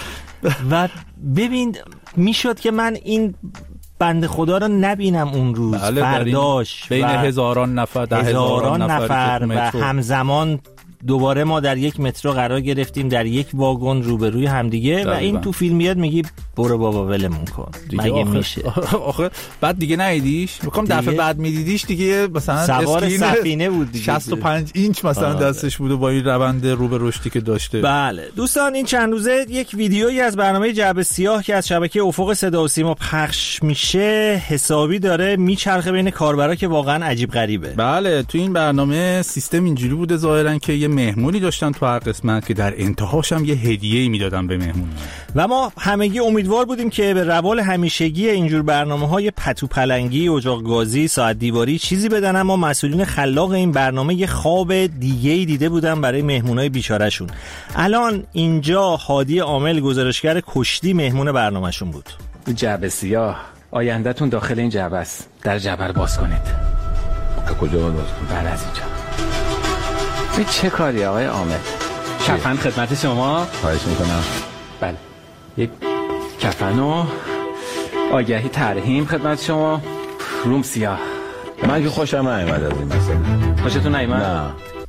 و ببین میشد که من این بنده خدا رو نبینم اون روز. بله فرداش بین هزاران نفر هزاران نفر و همزمان دوباره ما در یک مترو قرار گرفتیم، در یک واگن روبروی همدیگه و این تو فیلم میاد میگی برو بابا ولمون کن مگه میشه. آخه بعد دیگه ندیدیش؟ میگم دفعه بعد میدیدیش دیگه مثلا سوار سفینه بود دیگه، 65 اینچ مثلا دستش بود و با این روند رو به رشدی که داشته. بله دوستان این چند روزه یک ویدیویی از برنامه جعبه سیاه که از شبکه افق صدا و سیما پخش میشه حسابی داره میچرخه بین کاربرا که واقعا عجیب غریبه. بله تو این برنامه سیستم اینجوری بوده ظاهرا که یه مهمونی داشتن تو هر قسمت که در انتهاش هم یه هدیه‌ای میدادن به مهمون و ما همگی امیدوار بودیم که به روال همیشگی اینجور برنامه‌های پتو پلنگی، اجاق گازی، ساعت دیواری چیزی بدن، اما مسئولین خلاق این برنامه یه خواب دیگه‌ای دیده بودن برای مهمونای بیچاره‌شون. الان اینجا هادی عامل گزارشگر کشتی مهمون برنامه‌شون بود. جعبه سیاه آینده‌تون داخل این جعبه است. در جعبه رو باز کنید. کجا باز کنید؟ بعد از اینجا. این چه کاری آقای عامل؟ کفن خدمت شما. خواهش میکنم. بله یک کفن و آگهی ترحیم خدمت شما. روم سیاه. من که خوشم نیامد از این مسئله. خوشتون نیامد؟ نه.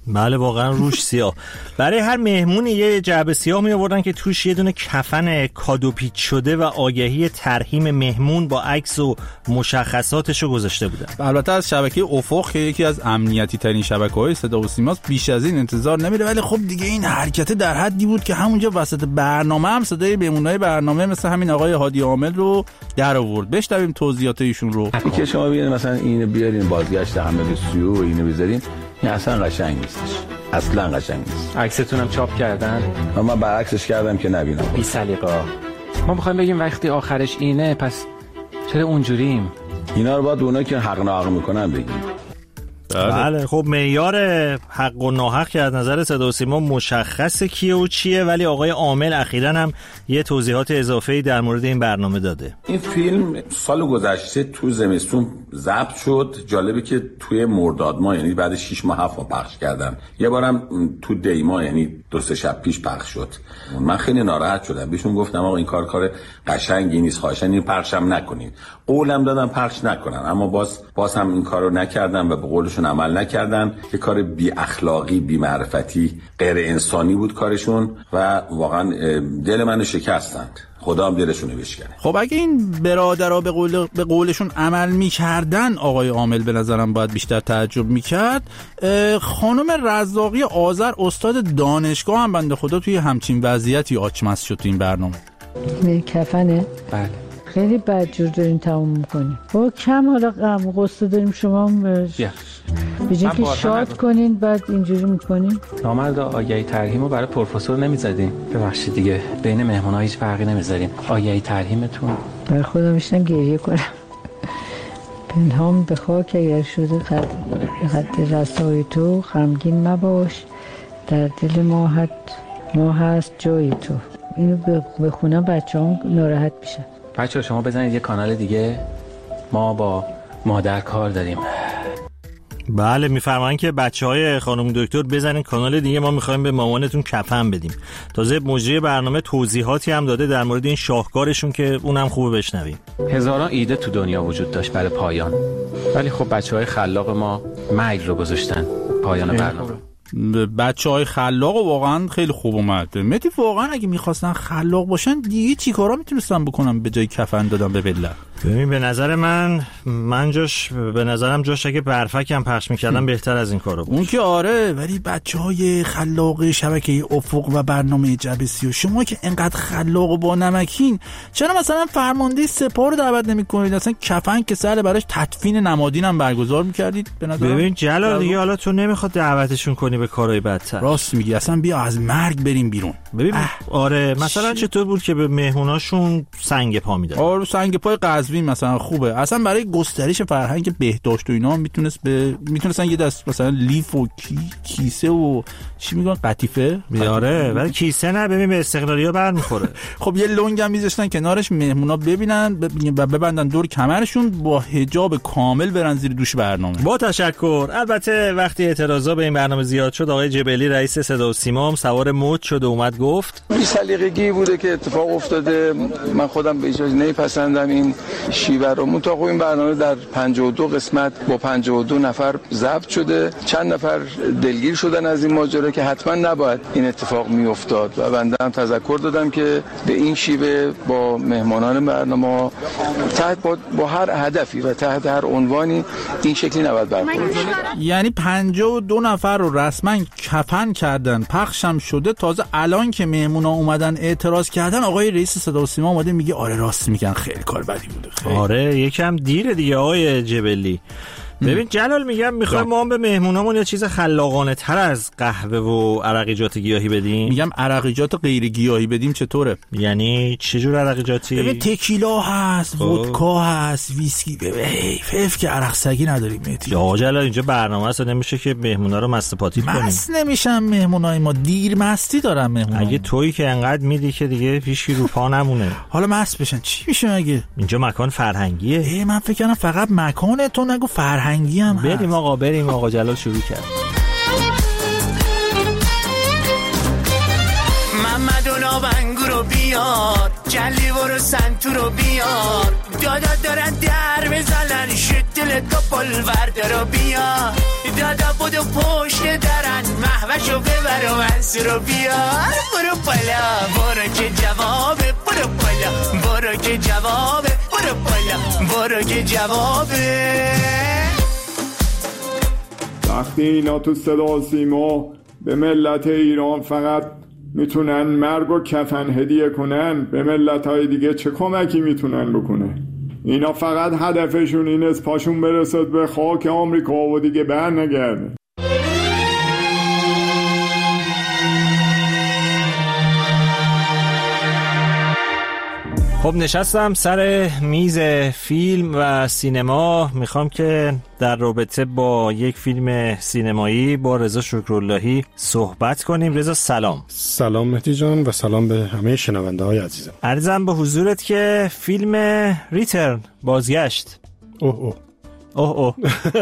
بله واقعا روش سیاه. برای هر مهمونی یه جعبه سیاه می آوردن که توش یه دونه کفن کادو پیچ شده و آگهی ترحیم مهمون با عکس و مشخصاتشو گذاشته بودن. البته از شبکه افق که یکی از امنیتی ترین شبکه‌های صدا و سیماست بیش از این انتظار نمیره، ولی خب دیگه این حرکت در حدی بود که همونجا وسط برنامه هم صدای مهمونای برنامه مثل همین آقای هادی عامل رو در آورد. بشنویم توضیحات ایشون رو. این که شما بیارین مثلا اینو بیارین بازگشت همه سیو و اینو بذارین، این اصلا قشنگ نیستش، اصلا قشنگ نیست. عکستونم چاپ کردن؟ من برعکسش کردم که نبینم. بی سلیقه. ما میخوایم بگیم وقتی آخرش اینه پس چرا اونجوریم؟ اینا رو باید اونا که حق ناحق میکنن بگیم. بله خب معیار حق و ناحق که از نظر صدا و سیما مشخصه کیه و چیه، ولی آقای عامل اخیراً هم یه توضیحات اضافه‌ای در مورد این برنامه داده. این فیلم سال گذشته تو زمستون ضبط شد. جالبه که توی مرداد ماه، یعنی بعد 6 ماه 7 ماه پخش کردن. یه بارم تو دی ماه، یعنی 2-3 شب پیش پخش شد. من خیلی ناراحت شدم، بهشون گفتم آقا این کار قشنگی نیست، خواهشاً این پخشم نکنید. قولم دادم پخش نکنن، اما باز هم این کارو نکردن و به قولشون عمل نکردن. یه کار بی اخلاقی، بی معرفتی، غیر انسانی بود کارشون و واقعا دل منو شکستند. خدا هم دلشونو بشکنه. خب اگه این برادرها به قولشون عمل میکردن، آقای عامل به نظرم باید بیشتر تعجب میکرد. خانم رزاقی آذر استاد دانشگاه هم بنده خدا توی همچین وضعیتی آچمز شد تو این برنامه. کفنه؟ بله. خیلی بدجور دارین تموم میکنین. با کم حالا غم غصه داریم شما بیجین که شاد کنین بعد اینجوری میکنین. نامرد آگهی ترحیم رو برای پروفسور نمیزدین؟ ببخشید دیگه بین مهمونا هیچ فرقی نمیذاریم. آگهی ترحیمتون برای خودم میشتم گریه کنم. پنهام به خاک اگر شده خط رسای تو، غمگین مباش در دل ما هست جای تو. اینو بخونم بچه‌ام ناراحت میشن. بچه‌ها شما بزنید یه کانال دیگه، ما با مادر کار داریم. بله میفرمایند که بچهای خانم دکتر بزنین کانال دیگه، ما میخوایم به مامانتون کفن بدیم. تازه مجری برنامه توضیحاتی هم داده در مورد این شاهکارشون که اونم خوبه بشنویم. هزاران ایده تو دنیا وجود داشت برای پایان، ولی خب بچهای خلاق ما مرگ رو گذاشتن پایان برنامه. بچه‌های خلاق واقعا خیلی خوب اومد. متی واقعا اگه می‌خواستن خلاق باشن دیگه چیکارا میتونستن بکنن به جای کفن دادن به ملت؟ ببین به نظر من جاش اگه برفک هم پخش می‌کردن بهتر از این کارو بود. اون که آره، ولی بچه‌های خلاق شبکه افق و برنامه جعبه سیاه، شما که انقدر خلاق و با نمکین، چرا مثلا فرمانده سپاه رو دعوت نمی‌کنید؟ اصلا کفن که سال براش تدفین نمادین هم برگزار می‌کردید به نظر. ببین جلال دیگه حالا تو نمیخواد دعوتشون کنی به کارهای بدتر. راست میگی، اصلا بیا از مرگ بریم بیرون. ببین آره مثلا چطور بود که به مهموناشون سنگ پا میدن؟ آره سنگ پای قزوین مثلا خوبه. اصلا برای گسترش فرهنگ بهداشت و اینا میتونستن یه دست مثلا لیف و کیسه و چی میگن قطیفه بیاره، ولی کیسه نه، ببین به استقلالیا برمیخوره. خب یه لنگ هم میذاشتن کنارش، مهمونا ببینن و ببندن دور کمرشون، با حجاب کامل برن زیر دوش برنامه. با تشکر. البته وقتی اعتراضا به این برنامه زیاد شد، آقای جبلی رئیس صدا و سیما هم سوار موج شد و اومد گفت بی سلیقگی بوده که اتفاق افتاده. من خودم به هیچ وجه نمیپسندم این شیوه رو. متأخر این برنامه در 52 قسمت با 52 نفر ضبط شده. چند نفر دلگیر شدن از این ماجرا که حتما نباید این اتفاق میافتاد و بنده هم تذکر دادم که به این شیوه با مهمانان برنامه تحت با هر هدفی و تحت هر عنوانی این شکلی نباید برخورد شه. یعنی 52 نفر رو رسما کفن کردن، پخشم شده. تازه الان که مهمونا اومدن اعتراض کردن، آقای رئیس صدا و سیما اومده میگه آره راست میگن، خیلی کار بدی بوده. خیلی. آره یکم دیره دیگه آقای جبلی. ببین جلال میگم میخوایم ما هم به مهمونامون یه چیز خلاقانه تر از قهوه و عرقیجات گیاهی بدیم. میگم عرقیجات غیر گیاهی بدیم چطوره؟ یعنی چه جور عرقیجاتی؟ ببین تکیلا هست، ودکا هست، ویسکی. ببین حیف که عرق سگی نداریم مهدی. یا جلال اینجا برنامه است، نمیشه که مهمونا رو مست پاتی کنیم. مست نمیشن مهمونای ما، دیر مستی دارن مهمونا. اگه تویی که انقدر میدی که دیگه پیشی رو پا نمونه. حالا مست بشن چی میشه مگه؟ اینجا مکان فرهنگیه. من فکر کنم فقط مکانه، تو نگو فرهنگی هم. بریم آقا جلال شروع کرد. محمد و نابنگو رو بیار، جلی برو سنتو رو بیار، دادا دارن در بزنن شد دل تو پل ورده رو بیار، دادا بودو پشت درن همشو ببر و منصور رو بیار. برو بالا برو که جوابه، برو بالا برو که جوابه، برو بالا برو که جوابه. وقتی اینا تو صدا و سیما به ملت ایران فقط میتونن مرگ و کفن هدیه کنن، به ملت‌های دیگه چه کمکی میتونن بکنن؟ اینا فقط هدفشون این است پاشون برسد به خاک آمریکا و دیگه برنگرده. خب نشستم سر میز فیلم و سینما، میخوام که در رابطه با یک فیلم سینمایی با رضا شکراللهی صحبت کنیم. رضا سلام. سلام مهدی جان و سلام به همه شنونده های عزیزم. عرضم به حضورت که فیلم ریترن بازگشت اوه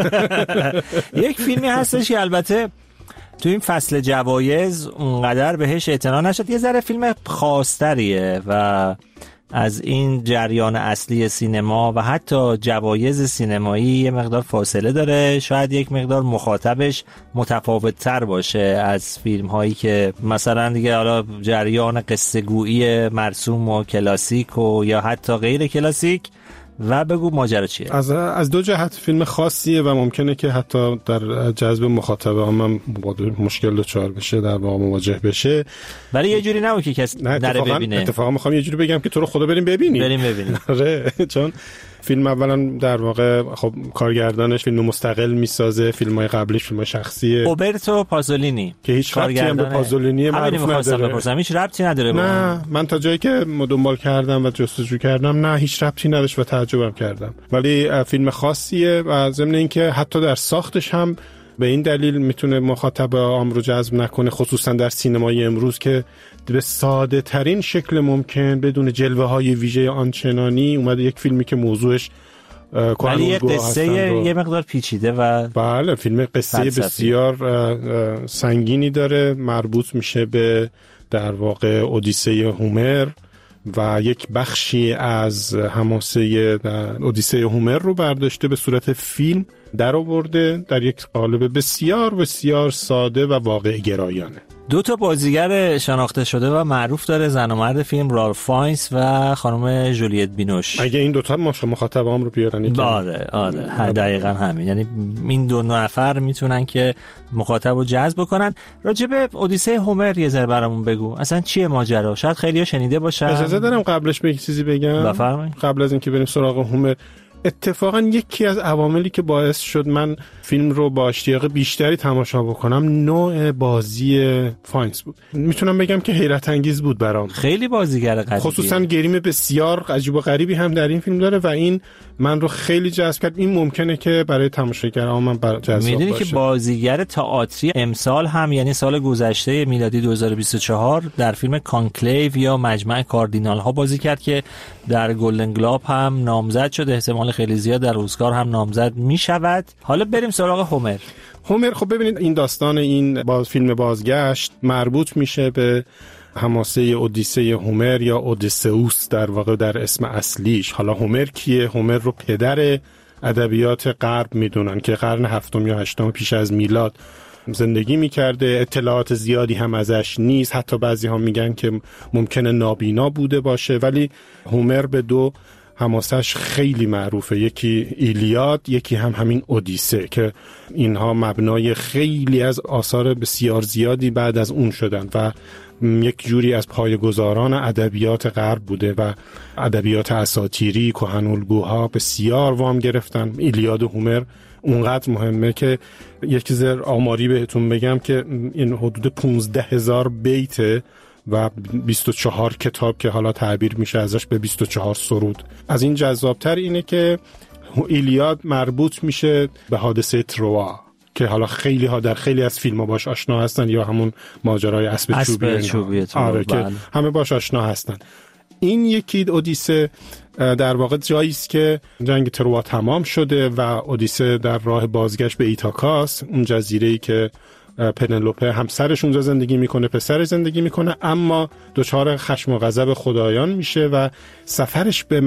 یک فیلمی هستش که البته تو این فصل جوایز اونقدر بهش اعتنا نشد، یه ذره فیلم خاص‌تریه و از این جریان اصلی سینما و حتی جوایز سینمایی یه مقدار فاصله داره. شاید یک مقدار مخاطبش متفاوت تر باشه از فیلم هایی که مثلا دیگه حالا جریان قصه گویی مرسوم و کلاسیک و یا حتی غیر کلاسیک. و بگو ماجرا چیه؟ از دو جهت فیلم خاصیه و ممکنه که حتی در جذب مخاطبه هم مشکل دچار بشه، در واقع مواجه بشه، ولی یه جوری نبود که کسی نره ببینه. اتفاقا میخوام یه جوری بگم که تو رو خدا بریم ببینیم. آره، چون فیلم اولا در واقع خب کارگردانش فیلم مستقل میسازه، فیلم‌های قبلیش فیلم شخصیه، روبرتو پازولینی که هیچ ربطی هم به پازولینی معروف نداره. هیچ ربطی نداره. نه، من تا جایی که دنبال کردم و جستجو کردم نه هیچ ربطی نداشت و تعجبم کردم. ولی فیلم خاصیه و ضمن اینکه حتی در ساختش هم به این دلیل میتونه مخاطب عام رو جذب نکنه، خصوصا در سینمای امروز که به ساده ترین شکل ممکن بدون جلوه های ویژه آنچنانی اومده یک فیلمی که موضوعش ولی یه قصه یه مقدار پیچیده و بله فیلم قصه بسیار سنگینی داره، مربوط میشه به در واقع اودیسه هومر و یک بخشی از حماسه اودیسه هومر رو برداشته به صورت فیلم در آورده در یک قالب بسیار بسیار ساده و واقع گرایانه. دو تا بازیگر شناخته شده و معروف داره، زن و مرد فیلم، رالف فاینز و خانم جولیت بینوش. اگه این دوتا مخاطبام رو بیارن آره دقیقاً همین، یعنی این دو نفر میتونن که مخاطب رو جذب بکنن. راجع به اودیسه هومر یه ذره برامون بگو، اصلا چیه ماجرا؟ شاید خیلی‌ها شنیده باشن. اجازه دارم قبلش به یک چیزی بگم؟ بفرمایید. قبل از اینکه بریم سراغ هومر، اتفاقا یکی از عواملی که باعث شد من فیلم رو با اشتیاق بیشتری تماشا بکنم نوع بازی فاینز بود. میتونم بگم که حیرت انگیز بود برام. خیلی بازیگر قدیمیه، خصوصا گریم بسیار عجیب و غریبی هم در این فیلم داره و این من رو خیلی جذب کرد. این ممکنه که برای تماشاگران من جذاب باشه. میدونی که بازیگر تئاتری امسال هم یعنی سال گذشته میلادی 2024 در فیلم کانکلیو یا مجمع کاردینال ها بازی کرد که در گلدن گلوب هم نامزد شده، احتمال خیلی زیاد در اسکار هم نامزد میشود. حالا بریم سراغ هومر. خب ببینید این داستان این فیلم بازگشت مربوط میشه به حماسه اودیسه هومر یا اودیسئوس در واقع در اسم اصلیش. حالا هومر کیه؟ هومر رو پدر ادبیات غرب میدونن که قرن 7 یا 8 پیش از میلاد زندگی میکرده. اطلاعات زیادی هم ازش نیست، حتی بعضی ها میگن که ممکنه نابینا بوده باشه. ولی هومر به دو حماسش خیلی معروفه، یکی ایلیاد، یکی هم همین اودیسه، که اینها مبنای خیلی از آثار بسیار زیادی بعد از اون شدن و یک جوری از پایه‌گذاران ادبیات غرب بوده و ادبیات اساطیری کهن‌الگوها بسیار وام گرفتن. ایلیاد و هومر اونقدر مهمه که یک چیز آماری بهتون بگم که این حدود 15,000 بیته و 24 کتاب که حالا تعبیر میشه ازش به 24 سرود. از این جذابتر اینه که ایلیاد مربوط میشه به حادثه تروا که حالا خیلی ها در خیلی از فیلم ها باش آشنا هستن، یا همون ماجرای اسب چوبی آره که همه باش آشنا هستن. این یکی اودیسه در واقع جایی است که جنگ تروا تمام شده و اودیسه در راه بازگشت به ایتاکاس، اون جزیره‌ای که پنلوپه همسرش اونجا زندگی میکنه، پسرش زندگی میکنه، اما دچار خشم و غضب خدایان میشه و سفرش به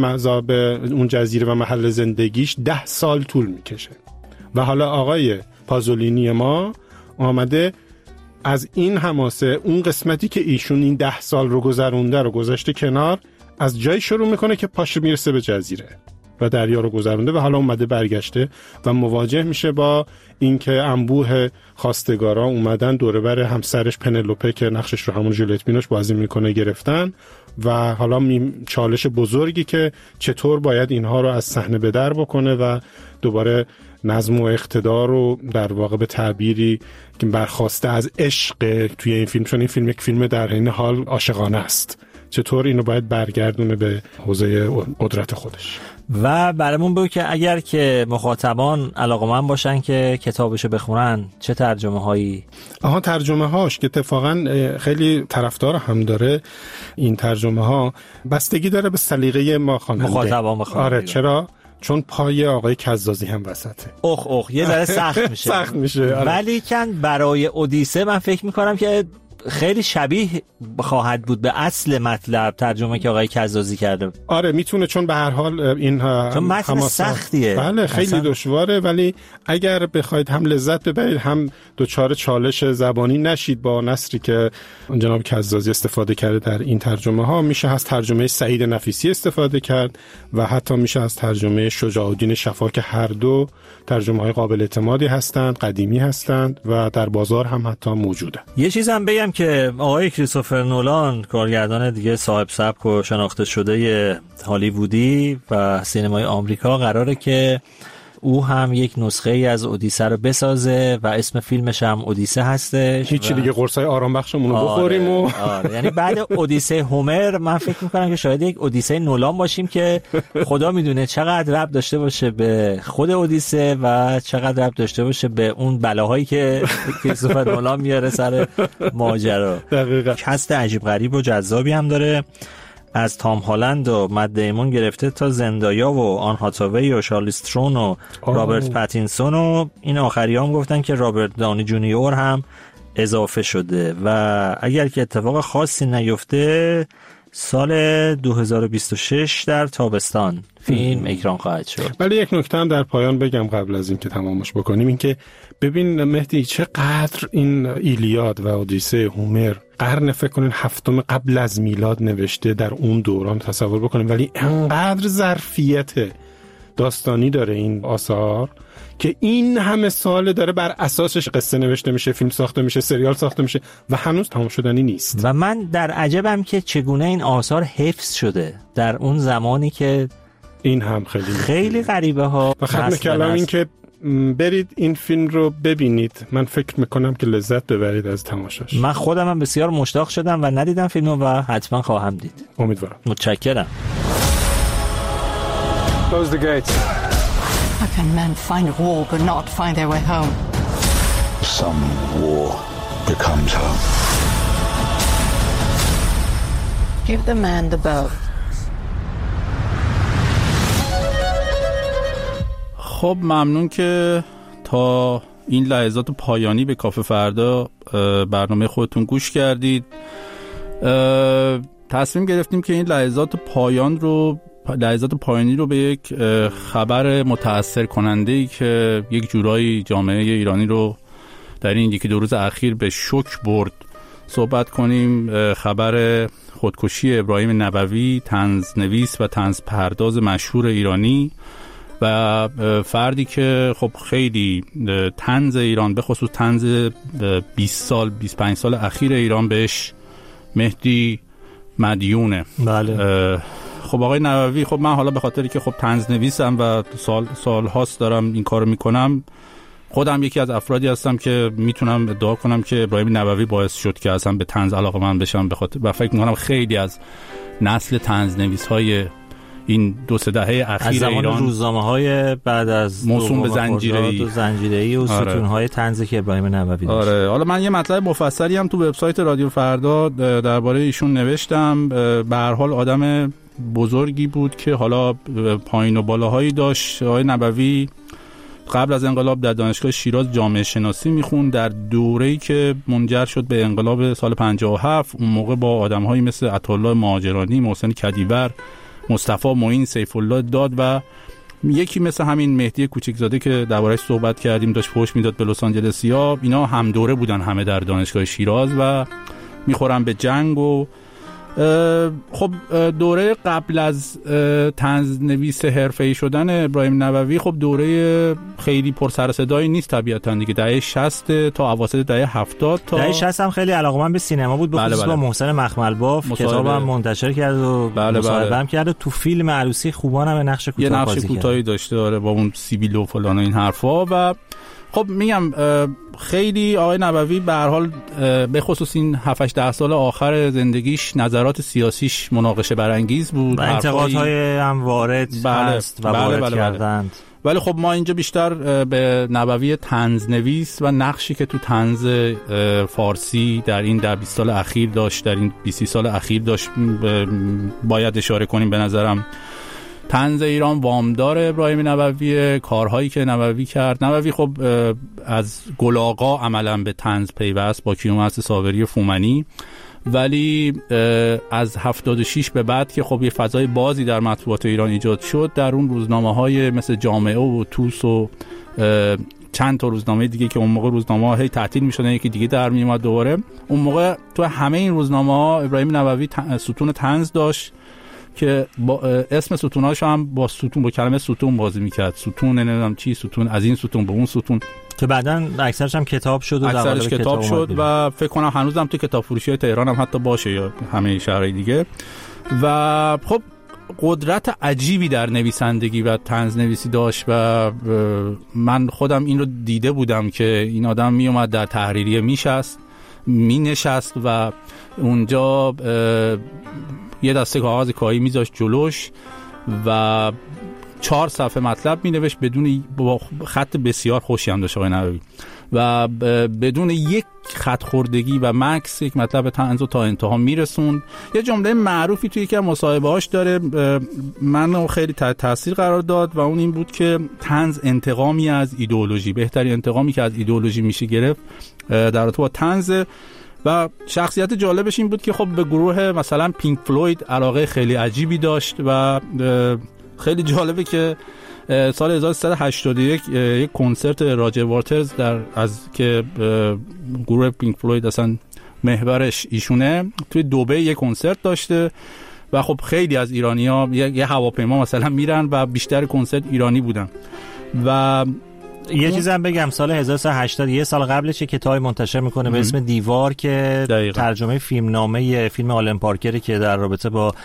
اون جزیره و محل زندگیش 10 سال طول میکشه. و حالا آقای پازولینی ما آمده از این حماسه اون قسمتی که ایشون این 10 سال رو گذرونده رو گذاشته کنار، از جایی شروع میکنه که پاش میرسه به جزیره و دریا رو گذرونده و حالا اومده برگشته و مواجه میشه با اینکه انبوه خواستگارا اومدن دوره بر همسرش پنلوپه که نقشش رو همون جولیت بینوش بازی میکنه گرفتن و حالا چالش بزرگی که چطور باید اینها رو از صحنه به در بکنه و دوباره نظم و اقتدار رو در واقع به تعبیری که برخواسته از عشق توی این فیلم، چون این فیلم یک فیلم در این حال عاشقانه است، چطور اینو باید برگردونه به حوزه قدرت خودش. و برامون بگو که اگر که مخاطبان علاقه‌مند باشن که کتابشو بخونن چه ترجمه هایی؟ ترجمه هاش که اتفاقا خیلی طرفدار هم داره این ترجمه ها، بستگی داره به سلیقه ما خواننده مخاطبان بخونن. آره چرا؟ چون پای آقای کزازی هم وسطه. یه ذره سخت میشه. سخت میشه. ولی کن برای اودیسه من فکر میکنم که خیلی شبیه خواهد بود به اصل مطلب ترجمه که آقای کزازی کرده. آره میتونه، چون به هر حال این چون متن سختیه. بله خیلی دشواره، ولی اگر بخواید هم لذت ببرید هم دوچار چالش زبانی نشید با نثری که جناب کزازی استفاده کرده در این ترجمه ها، میشه از ترجمه سعید نفیسی استفاده کرد و حتی میشه از ترجمه شجاع الدین شفا که هر دو ترجمه های قابل اعتمادی هستند، قدیمی هستند و در بازار هم حتی موجوده. یه چیزم بگم که آقای کریستوفر نولان، کارگردان دیگه صاحب سبک و شناخته شده هالیوودی و سینمای آمریکا، قراره که او هم یک نسخه ای از اودیسه رو بسازه و اسم فیلمش هم اودیسه هستش. هیچی دیگه قرصای آرام بخشمون رو بخوریم و یعنی بعد اودیسه هومر من فکر میکنم که شاید یک اودیسه نولان باشیم که خدا میدونه چقدر ربط داشته باشه به خود اودیسه و چقدر ربط داشته باشه به اون بلاهایی که کریستوفر نولان میاره سر ماجرا. دقیقاً. کست عجیب غریب و جذابی هم داره، از تام هالند و مت دیمون گرفته تا زندایا و آن هاتاوی و شارلیز ترون و رابرت پاتینسون و این آخری هم گفتن که رابرت دانی جونیور هم اضافه شده و اگر که اتفاق خاصی نیفته سال 2026 در تابستان فیلم اکران خواهد شد. ولی یک نکته هم در پایان بگم قبل از اینکه تمامش بکنیم، این که ببین مهدی چقدر این ایلیاد و اودیسه هومر قرن فکر کنین 7 قبل از میلاد نوشته در اون دوران، تصور بکنیم، ولی انقدر ظرفیت داستانی داره این آثار که این همه سال داره بر اساسش قصه نوشته میشه، فیلم ساخته میشه، سریال ساخته میشه و هنوز تمام شدنی نیست. و من در عجبم که چگونه این آثار حفظ شده در اون زمانی که این هم خیلی غریبه ها. و ختم کلام این که برید این فیلم رو ببینید، من فکر میکنم که لذت ببرید از تماشاش. من خودم هم بسیار مشتاق شدم و ندیدم فیلمو و حتما خواهم دید. امیدوارم. متشکرم. Close the gates. How can men find a wall but not find their way home? Some war becomes home. Give the man the bow. خب ممنون که تا این لحظات پایانی به کافه فردا برنامه خودتون گوش کردید. تصمیم گرفتیم که این لحظات پایانی رو به یک خبر متأثر کننده‌ای که یک جورایی جامعه ایرانی رو در این 1-2 روز اخیر به شوک برد صحبت کنیم. خبر خودکشی ابراهیم نبوی، طنزنویس و طنزپرداز مشهور ایرانی و فردی که خب خیلی طنز ایران، به خصوص طنز 25 سال اخیر ایران بهش مهدی مدیونه. بله. خب آقای نبوی، خب من حالا به خاطری که خب طنزنویسم و سال هاست دارم این کارو میکنم، خودم یکی از افرادی هستم که میتونم ادعا کنم که ابراهیم نبوی باعث شد که اصلا به طنز علاقه‌مند بشم، به خاطر و فکر میکنم خیلی از نسل طنزنویس‌های این 2-3 دهه اخیر از زمان ایران، روزنامه‌های بعد از موسوم به زنجیره‌ای و ستون‌های طنزی که ابراهیم نبوی داشت. آره، حالا من یه مطلب مفصلی هم تو وبسایت رادیو فردا درباره ایشون نوشتم. به هر حال آدم بزرگی بود که حالا پایین و بالاهایی داشت. آقای نبوی قبل از انقلاب در دانشگاه شیراز جامعه شناسی میخوند. در دوره‌ای که منجر شد به انقلاب سال 57 اون موقع با آدم‌هایی مثل عطاالله مهاجرانی، محسن کدیور، مصطفی معین، سیف الله داد و یکی مثل همین مهدی کوچکزاده که درباره‌اش صحبت کردیم داشت فحش میداد به لس آنجلسیا، اینا هم دوره بودن همه در دانشگاه شیراز و میخورن به جنگ. و خب دوره قبل از طنزنویس حرفه‌ای شدن ابراهیم نووی خب دوره خیلی پر سر و صدایی نیست طبیعتاً دیگه. دهه 60 تا اواسط دهه 70 تا دهه 60 هم خیلی علاقه‌مند به سینما بود، به خصوص با محسن مخملباف کتابم منتشر کرد و مصاحبه هم کرد. تو فیلم عروسی خوبان هم نقش کوتاه یه نقش کوتاهی داشته داره با اون سیبیل و فلان و این حرفا. و خب میگم خیلی آقای نووی به هر حال به خصوص این 7-8 سال آخر زندگیش نظرات سیاسیش مناقشه برانگیز بود، انتقادهای هم وارد هست و وارد کردند. ولی خب ما اینجا بیشتر به نووی طنزنویس و نقشی که تو طنز فارسی در این 10-20 سال اخیر داشت، در این 20 سال اخیر داشت باید اشاره کنیم. به نظرم طنز ایران وامدار ابراهیم نووی، کارهایی که نووی کرد. نووی خب از گلاغا عملا به طنز پیوست با کیومرث ساوری فومنی، ولی از 76 به بعد که خب یه فضای بازی در مطبوعات ایران ایجاد شد، در اون روزنامه‌های مثل جامعه و توس و چند تا روزنامه دیگه که اون موقع روزنامه‌ها هی تعطیل می‌شدن یکی دیگه در میومد دوباره، اون موقع تو همه این روزنامه‌ها ابراهیم نووی ستون طنز داشت که با اسم ستوناش هم با کلمه ستون بازی میکرد. ستون نمیدونم چی، ستون از این ستون به اون ستون، که بعداً اکثرش هم کتاب شد و اکثرش کتاب شد و فکر کنم هنوزم تو کتاب فروشی تهران هم حتی باشه یا همه شهرهای دیگه. و خب قدرت عجیبی در نویسندگی و طنز نویسی داشت و من خودم این رو دیده بودم که این آدم میومد در تحریریه مینشست و اونجا یه دسته کاغذ کاهی میذاشت جلوش و 4 صفحه مطلب مینوشت بدون با خط بسیار خوشی هم داشت آقای نووی و بدون یک خط خوردگی و مکس یک مطلب طنز رو تا انتها میرسوند. یه جمله معروفی توی یکی از مصاحبه‌هاش داره منو خیلی تاثیر قرار داد و اون این بود که طنز انتقامی از ایدئولوژی، بهترین انتقامی که از ایدئولوژی میشه گرفت در رابطه با طنز. و شخصیت جالبش این بود که خب به گروه مثلا پینک فلوید علاقه خیلی عجیبی داشت و خیلی جالبه که سال 1381 یک کنسرت راجر واترز که گروه پینک فلوید اصلا محورش ایشونه توی دبی یک کنسرت داشته و خب خیلی از ایرانی‌ها یه هواپیما مثلا میرن و بیشتر کنسرت ایرانی بودن. و یه چیزم بگم، سال 1380 یه سال قبلش یه کتابی منتشر میکنه به اسم دیوار که دقیقا ترجمه فیلمنامه فیلم آلن پارکر که در رابطه با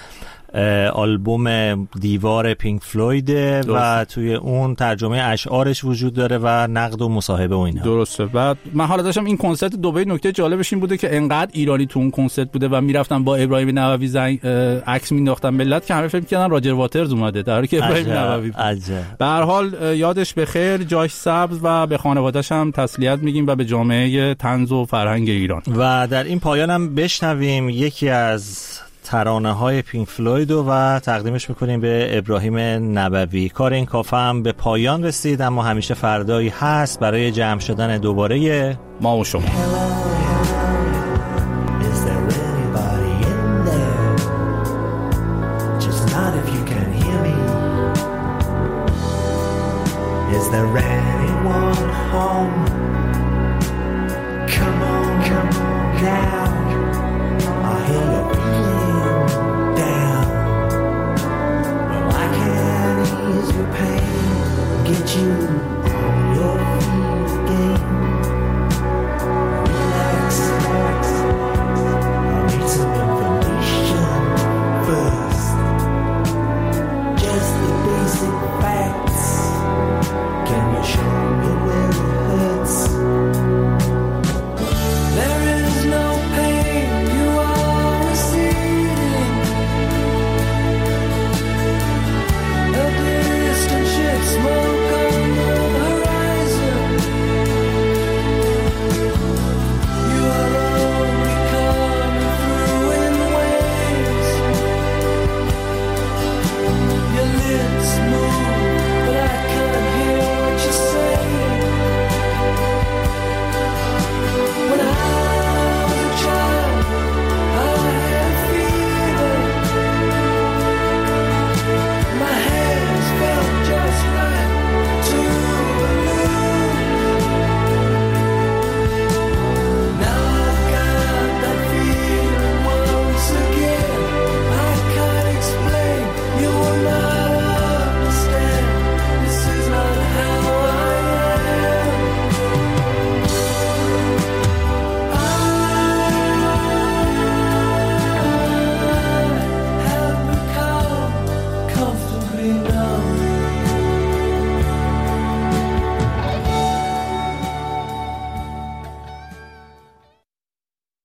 آلبوم دیوار پینک فلوید و توی اون ترجمه اشعارش وجود داره و نقد و مصاحبه و اینا. درسته. بعد من حالا داشتم این کنسرت دبی، نکته جالبش این بوده که انقدر ایرانی تو اون کنسرت بوده و میرفتن با ابراهیم نووی عکس مینداختن ملت که همه فکر می‌کردن راجر واترز اومده در حالی که ابراهیم نووی بود. به هر حال یادش بخیر، جاش سبز و به خانواده‌اش هم تسلیت میگیم و به جامعه طنز و فرهنگ ایران. و در این پایان هم بشنویم یکی از ترانه های پینک فلوید و تقدیمش میکنیم به ابراهیم نووی. کار این کافه هم به پایان رسید، اما همیشه فردایی هست برای جمع شدن دوباره ما و شما.